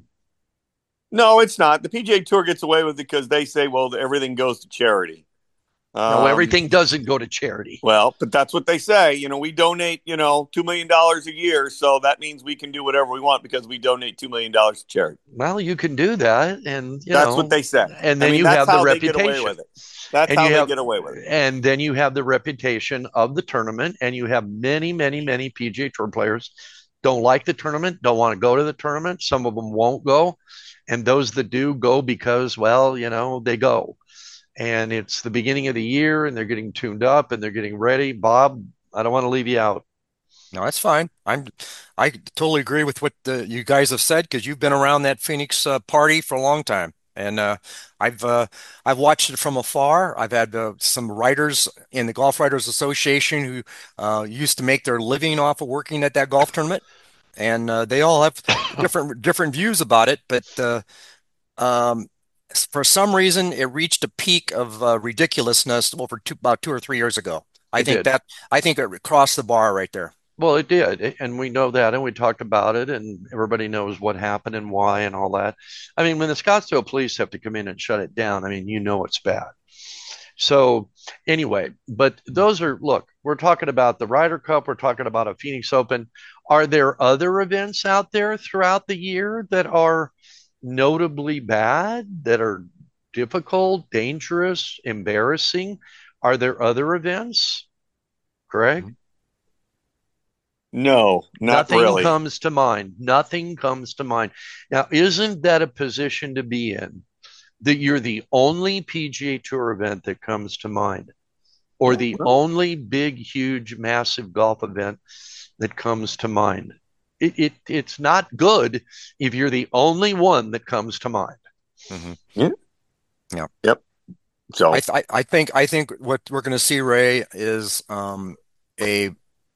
No, it's not. The P G A Tour gets away with it because they say, well, everything goes to charity. No, Um, everything doesn't go to charity. Well, but that's what they say. You know, we donate, you know, two million dollars a year. So that means we can do whatever we want because we donate two million dollars to charity. Well, you can do that, and you That's know, what they say. and then I mean, you that's have the how they get away reputation. with it. That's And how you they have- get away with it. And then you have the reputation of the tournament, and you have many, many, many P G A Tour players don't like the tournament, don't want to go to the tournament. Some of them won't go, and those that do go because, well, you know, they go. And it's the beginning of the year, and they're getting tuned up, and they're getting ready. Bob, I don't want to leave you out. No, that's fine. I'm, I totally agree with what the, you guys have said because you've been around that Phoenix uh, party for a long time, and uh, I've uh, I've watched it from afar. I've had uh, some writers in the Golf Writers Association who uh, used to make their living off of working at that golf tournament, and uh, they all have different different views about it. But uh, um, for some reason, it reached a peak of uh, ridiculousness over two, about two or three years ago. I It think did. that I think it crossed the bar right there. Well, it did, and we know that, and we talked about it, and everybody knows what happened and why and all that. I mean, when the Scottsdale police have to come in and shut it down, I mean, you know it's bad. So anyway, but those are, look, we're talking about the Ryder Cup, we're talking about a Phoenix Open. Are there other events out there throughout the year that are notably bad, that are difficult, dangerous, embarrassing? Are there other events, Greg? No, not Nothing really. comes to mind. Nothing comes to mind. Now, isn't that a position to be in? That you're the only P G A Tour event that comes to mind, or the only big, huge, massive golf event that comes to mind. It, it it's not good if you're the only one that comes to mind. Mm-hmm. Yeah. Yeah. Yep. So I, th- I think I think what we're going to see, Ray, is um, a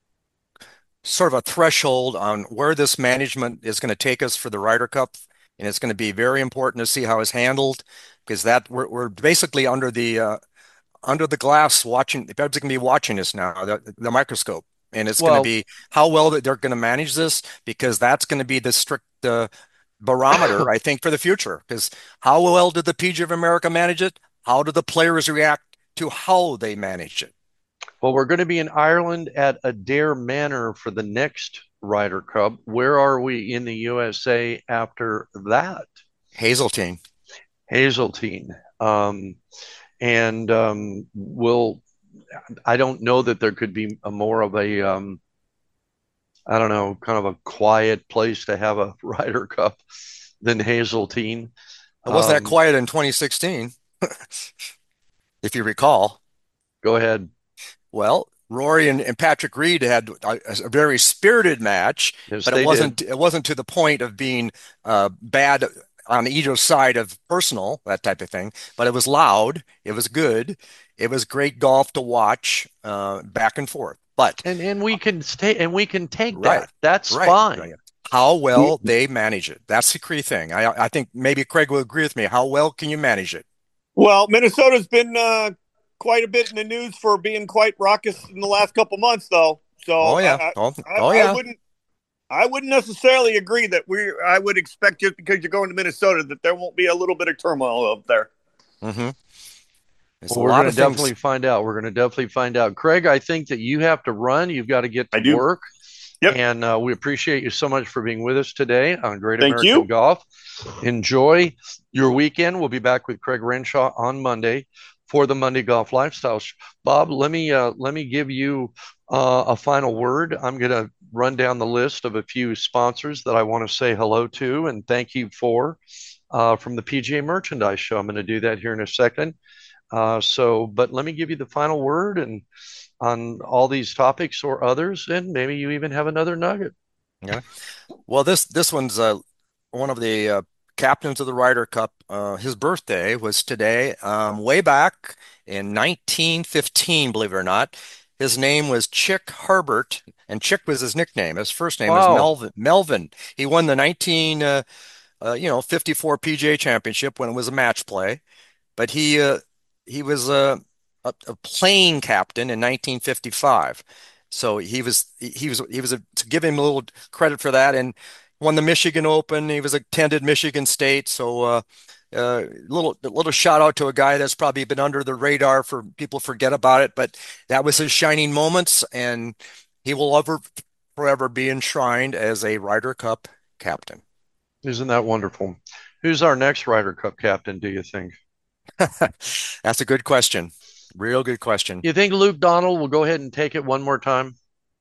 sort of a threshold on where this management is going to take us for the Ryder Cup, and it's going to be very important to see how it's handled, because that we're, we're basically under the uh, under the glass watching. Everybody's going to be watching this now, the, the microscope, and it's going to Well, be how well that they're going to manage this, because that's going to be the strict uh, barometer, I think, for the future. Because how well did the P G A of America manage it? How do the players react to how they manage it? well, we're going to be in Ireland at Adair Manor for the next Ryder Cup. Where are we in the U S A after that? Hazeltine. Hazeltine. Um, and um, we'll, I don't know that there could be a more of a, um, I don't know, kind of a quiet place to have a Ryder Cup than Hazeltine. It wasn't that Um, quiet in twenty sixteen, if you recall. Go ahead. Well, Rory and, and Patrick Reed had a, a very spirited match, Yes, but they it wasn't did. it wasn't to the point of being uh, bad on either side of personal, that type of thing. But it was loud, it was good, it was great golf to watch, uh, back and forth. But And and we can stay and we can take right, that. That's right, fine. right. How well they manage it. That's the key thing. I I think maybe Craig will agree with me. How well can you manage it? well, Minnesota's been uh, quite a bit in the news for being quite raucous in the last couple months, though. So Oh yeah. I, Oh, I, oh I yeah. wouldn't I wouldn't necessarily agree that we. I would expect just because you're going to Minnesota that there won't be a little bit of turmoil up there. Mm-hmm. There's Well, a we're lot going of to things. definitely find out. We're going to definitely find out. Craig, I think that you have to run. You've got to get I to do. work. Yep. And uh, we appreciate you so much for being with us today on Great Thank American you. Golf. Enjoy your weekend. We'll be back with Craig Renshaw on Monday for the Monday Golf Lifestyle. Bob, let me uh, let me give you uh, a final word. I'm going to run down the list of a few sponsors that I want to say hello to and thank you for uh, from the P G A Merchandise Show. I'm going to do that here in a second. Uh, so, but let me give you the final word and on all these topics or others, and maybe you even have another nugget. Yeah. Well, this this one's uh, one of the uh, captains of the Ryder Cup. Uh, his birthday was today, um, way back in nineteen fifteen, believe it or not. His name was Chick Herbert, and Chick was his nickname. His first name was Wow. Melvin. Melvin. He won the nineteen, uh, uh, you know, fifty-four P G A Championship when it was a match play. But he uh, he was uh, a, a playing captain in nineteen fifty-five. So he was he was he was a, to give him a little credit for that, and won the Michigan Open. He was attended Michigan State. So uh, uh, little little shout out to a guy that's probably been under the radar for people forget about it, but that was his shining moments, and he will ever forever be enshrined as a Ryder Cup captain. Isn't that wonderful? Who's our next Ryder Cup captain, do you think? That's a good question. Real good question. You think Luke Donald will go ahead and take it one more time?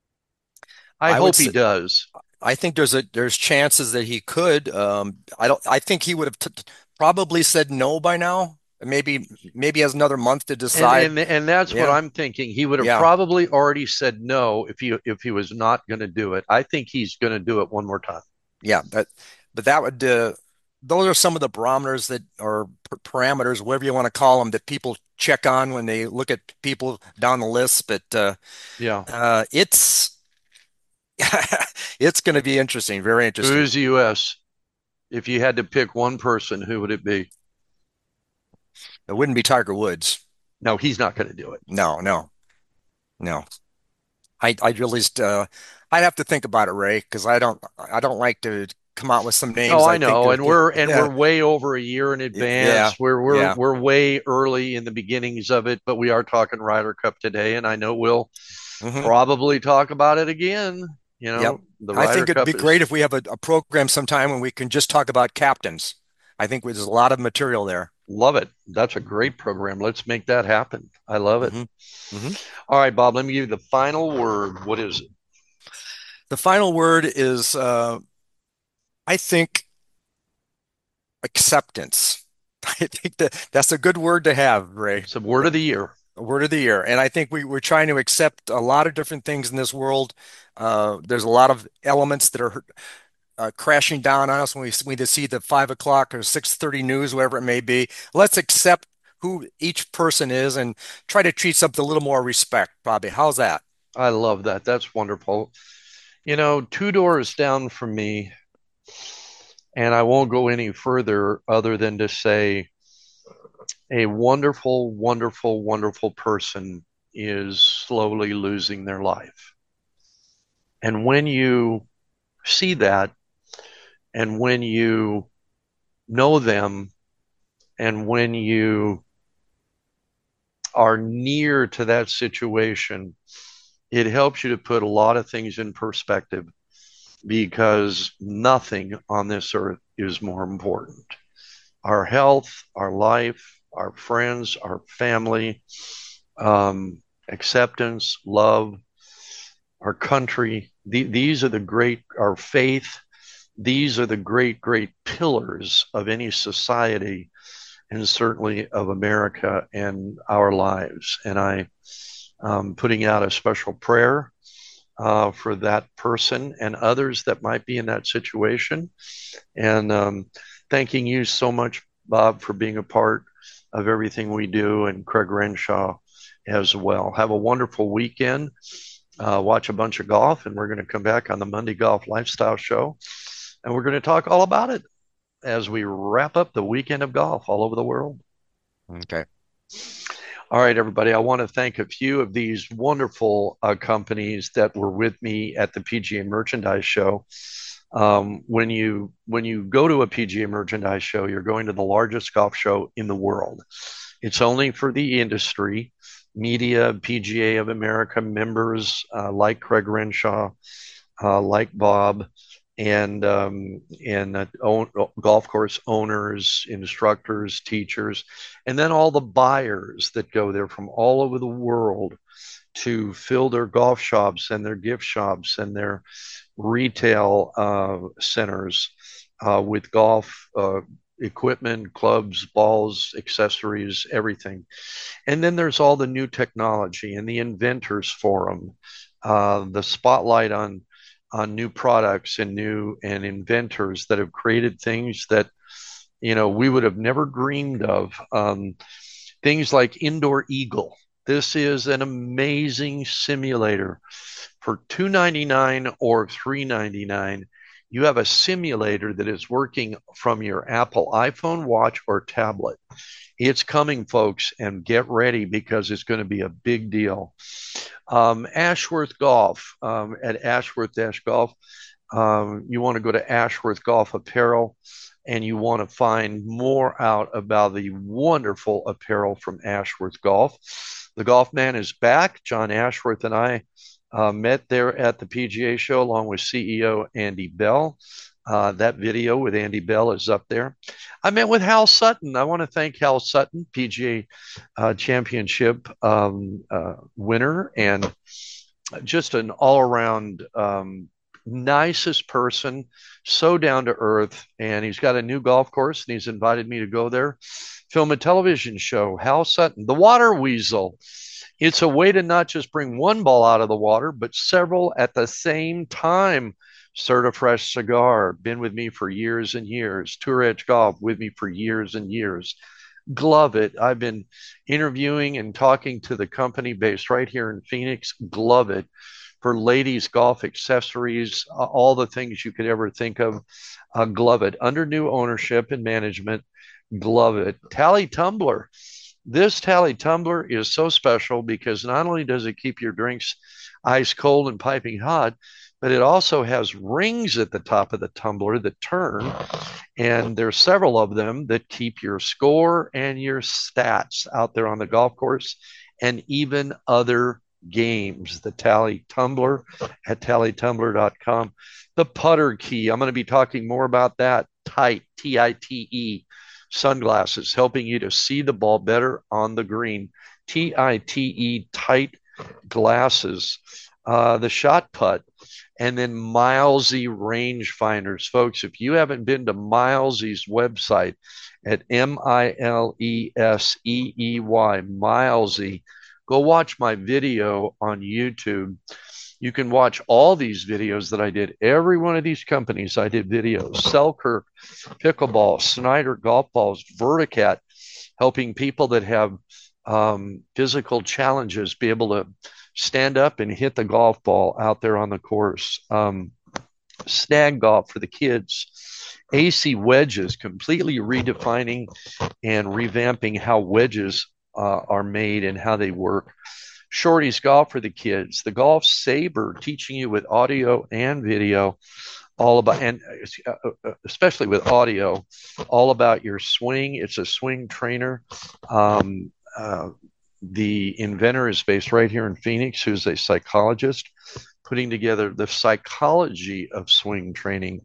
I, I hope would he say, does. I think there's a there's chances that he could. Um, I don't. I think he would have t probably said no by now. Maybe maybe has another month to And decide. and and that's what Yeah, I'm thinking. He would have yeah, probably already said no if he if he was not going to do it. I think he's going to do it one more time. yeah. That, but that would. Uh, those are some of the barometers that or p- parameters, whatever you want to call them, that people check on when they look at people down the list. But uh, Yeah. uh, it's it's going to be interesting. Very interesting. Who's the U S? If you had to pick one person, who would it be? It wouldn't be Tiger Woods. No, he's not going to do it. No, no, no. I I really uh, I'd have to think about it, Ray, because I don't I don't like to come out with some names. Oh, I, I know, and we're and yeah. we're way over a year in advance. Yeah. We're we're Yeah. we're way early in the beginnings of it, but we are talking Ryder Cup today, and I know we'll Mhm. probably talk about it again. You know, Yep. the I Ryder think it'd Cup be is great if we have a, a program sometime when we can just talk about captains. I think there's a lot of material there. love it. That's a great program. Let's make that happen. I love it. Mm-hmm. Mm-hmm. All right, Bob, let me give you the final word. What is it? The final word is, uh, I think, acceptance. I think that that's a good word to have, Ray. It's the word of the year. A word of the year. And I think we, we're trying to accept a lot of different things in this world. Uh, there's a lot of elements that are uh, crashing down on us when we, we see the five o'clock or six thirty news, whatever it may be. Let's accept who each person is and try to treat something a little more respect, Bobby. How's that? I love that. That's wonderful. You know, two doors down from me, and I won't go any further other than to say a wonderful, wonderful, wonderful person is slowly losing their life. And when you see that, and when you know them, and when you are near to that situation, it helps you to put a lot of things in perspective, because nothing on this earth is more important. Our health, our life, our friends, our family, um, acceptance, love, our country. The, these are the great, our faith. These are the great, great pillars of any society, and certainly of America and our lives. And I, um, putting out a special prayer uh, for that person and others that might be in that situation. And um, thanking you so much, Bob, for being a part of everything we do, and Craig Renshaw as well. Have a wonderful weekend. Uh, watch a bunch of golf, and we're going to come back on the Monday Golf Lifestyle Show, and we're going to talk all about it as we wrap up the weekend of golf all over the world. Okay. All right, everybody. I want to thank a few of these wonderful uh, companies that were with me at the P G A Merchandise Show. Um, when you when you go to a P G A Merchandise Show, you're going to the largest golf show in the world. It's only for the industry, media, P G A of America members uh, like Craig Renshaw, uh, like Bob, and um, and uh, own, golf course owners, instructors, teachers, and then all the buyers that go there from all over the world to fill their golf shops and their gift shops and their retail uh, centers uh, with golf uh, equipment, clubs, balls, accessories, everything. And then there's all the new technology and the Inventors Forum, uh, the spotlight on on new products and new and inventors that have created things that, you know, we would have never dreamed of. Um, things like Indoor Eagle. This is an amazing simulator. For two ninety-nine or three ninety-nine, you have a simulator that is working from your Apple iPhone, watch, or tablet. It's coming, folks, and get ready, because it's going to be a big deal. Um, Ashworth Golf, um, at Ashworth-Golf, um, you want to go to Ashworth Golf Apparel, and you want to find more out about the wonderful apparel from Ashworth Golf. The Golf Man is back. John Ashworth and I uh, met there at the P G A show along with C E O Andy Bell. Uh, that video with Andy Bell is up there. I met with Hal Sutton. I want to thank Hal Sutton, P G A uh, Championship um, uh, winner, and just an all-around um, nicest person, so down to earth. And he's got a new golf course, and he's invited me to go there, film a television show. Hal Sutton, the Water Weasel. It's a way to not just bring one ball out of the water, but several at the same time. Certifresh Cigar, been with me for years and years. Tour Edge Golf, with me for years and years. Glove It, I've been interviewing and talking to the company based right here in Phoenix. Glove It, for ladies golf accessories, uh, all the things you could ever think of. Uh, Glove It, under new ownership and management. Glove It. Tally Tumbler. This Tally Tumbler is so special because not only does it keep your drinks ice cold and piping hot, but it also has rings at the top of the tumbler that turn. And there's several of them that keep your score and your stats out there on the golf course, and even other games. The Tally Tumbler at tally tumbler dot com. The putter key, I'm going to be talking more about that. Tight, T I T E, sunglasses, helping you to see the ball better on the green. T I T E, tight glasses. Uh, the shot putt, and then Milesy rangefinders. Folks, if you haven't been to Milesy's website at M I L E S E E Y, Milesy, go watch my video on YouTube. You can watch all these videos that I did. Every one of these companies, I did videos. Selkirk, Pickleball, Snyder Golf Balls, Verticat, helping people that have um, physical challenges be able to stand up and hit the golf ball out there on the course. Um, Snag Golf for the kids. A C Wedges, completely redefining and revamping how wedges uh, are made and how they work. Shorty's Golf for the kids. The Golf Saber, teaching you with audio and video, all about, and especially with audio, all about your swing. It's a swing trainer. Um, uh, The inventor is based right here in Phoenix, who's a psychologist, putting together the psychology of swing training.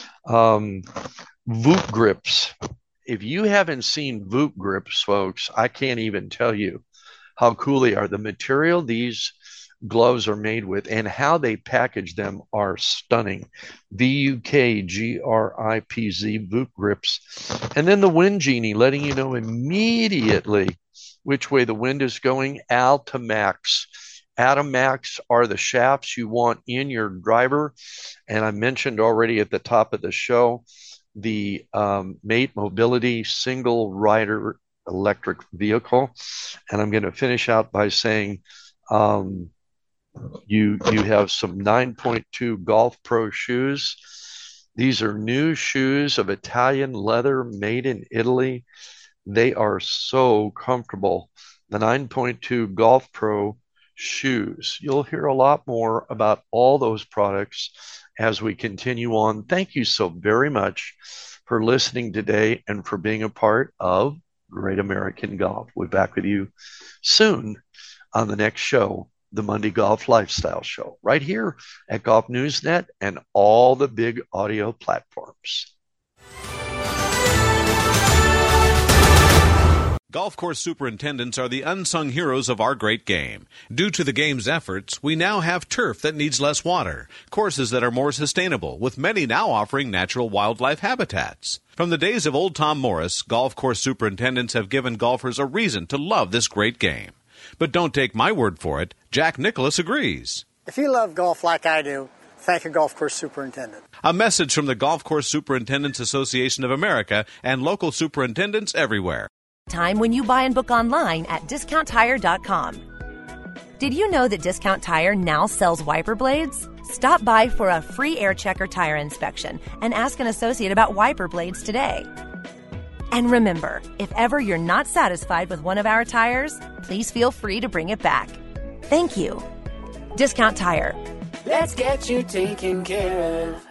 Um, Voop grips. If you haven't seen Voop grips, folks, I can't even tell you how cool they are. The material these gloves are made with and how they package them are stunning. V U K G R I P Z, Voop grips. And then the Wind Genie, letting you know immediately which way the wind is going. Altimax. Altimax are the shafts you want in your driver. And I mentioned already at the top of the show, the um, Mate Mobility single rider electric vehicle. And I'm going to finish out by saying um, you, you have some nine point two Golf Pro shoes. These are new shoes of Italian leather made in Italy. They are so comfortable. The nine point two Golf Pro shoes. You'll hear a lot more about all those products as we continue on. Thank you so very much for listening today and for being a part of Great American Golf. We'll be back with you soon on the next show, the Monday Golf Lifestyle Show, right here at Golf News Net and all the big audio platforms. Golf course superintendents are the unsung heroes of our great game. Due to the game's efforts, we now have turf that needs less water, courses that are more sustainable, with many now offering natural wildlife habitats. From the days of old Tom Morris, golf course superintendents have given golfers a reason to love this great game. But don't take my word for it. Jack Nicklaus agrees. If you love golf like I do, thank a golf course superintendent. A message from the Golf Course Superintendents Association of America and local superintendents everywhere. Time when you buy and book online at discount tire dot com. Did you know that Discount Tire now sells wiper blades? Stop by for a free air checker tire inspection and ask an associate about wiper blades today. And remember, if ever you're not satisfied with one of our tires, please feel free to bring it back. Thank you. Discount Tire. Let's get you taken care of.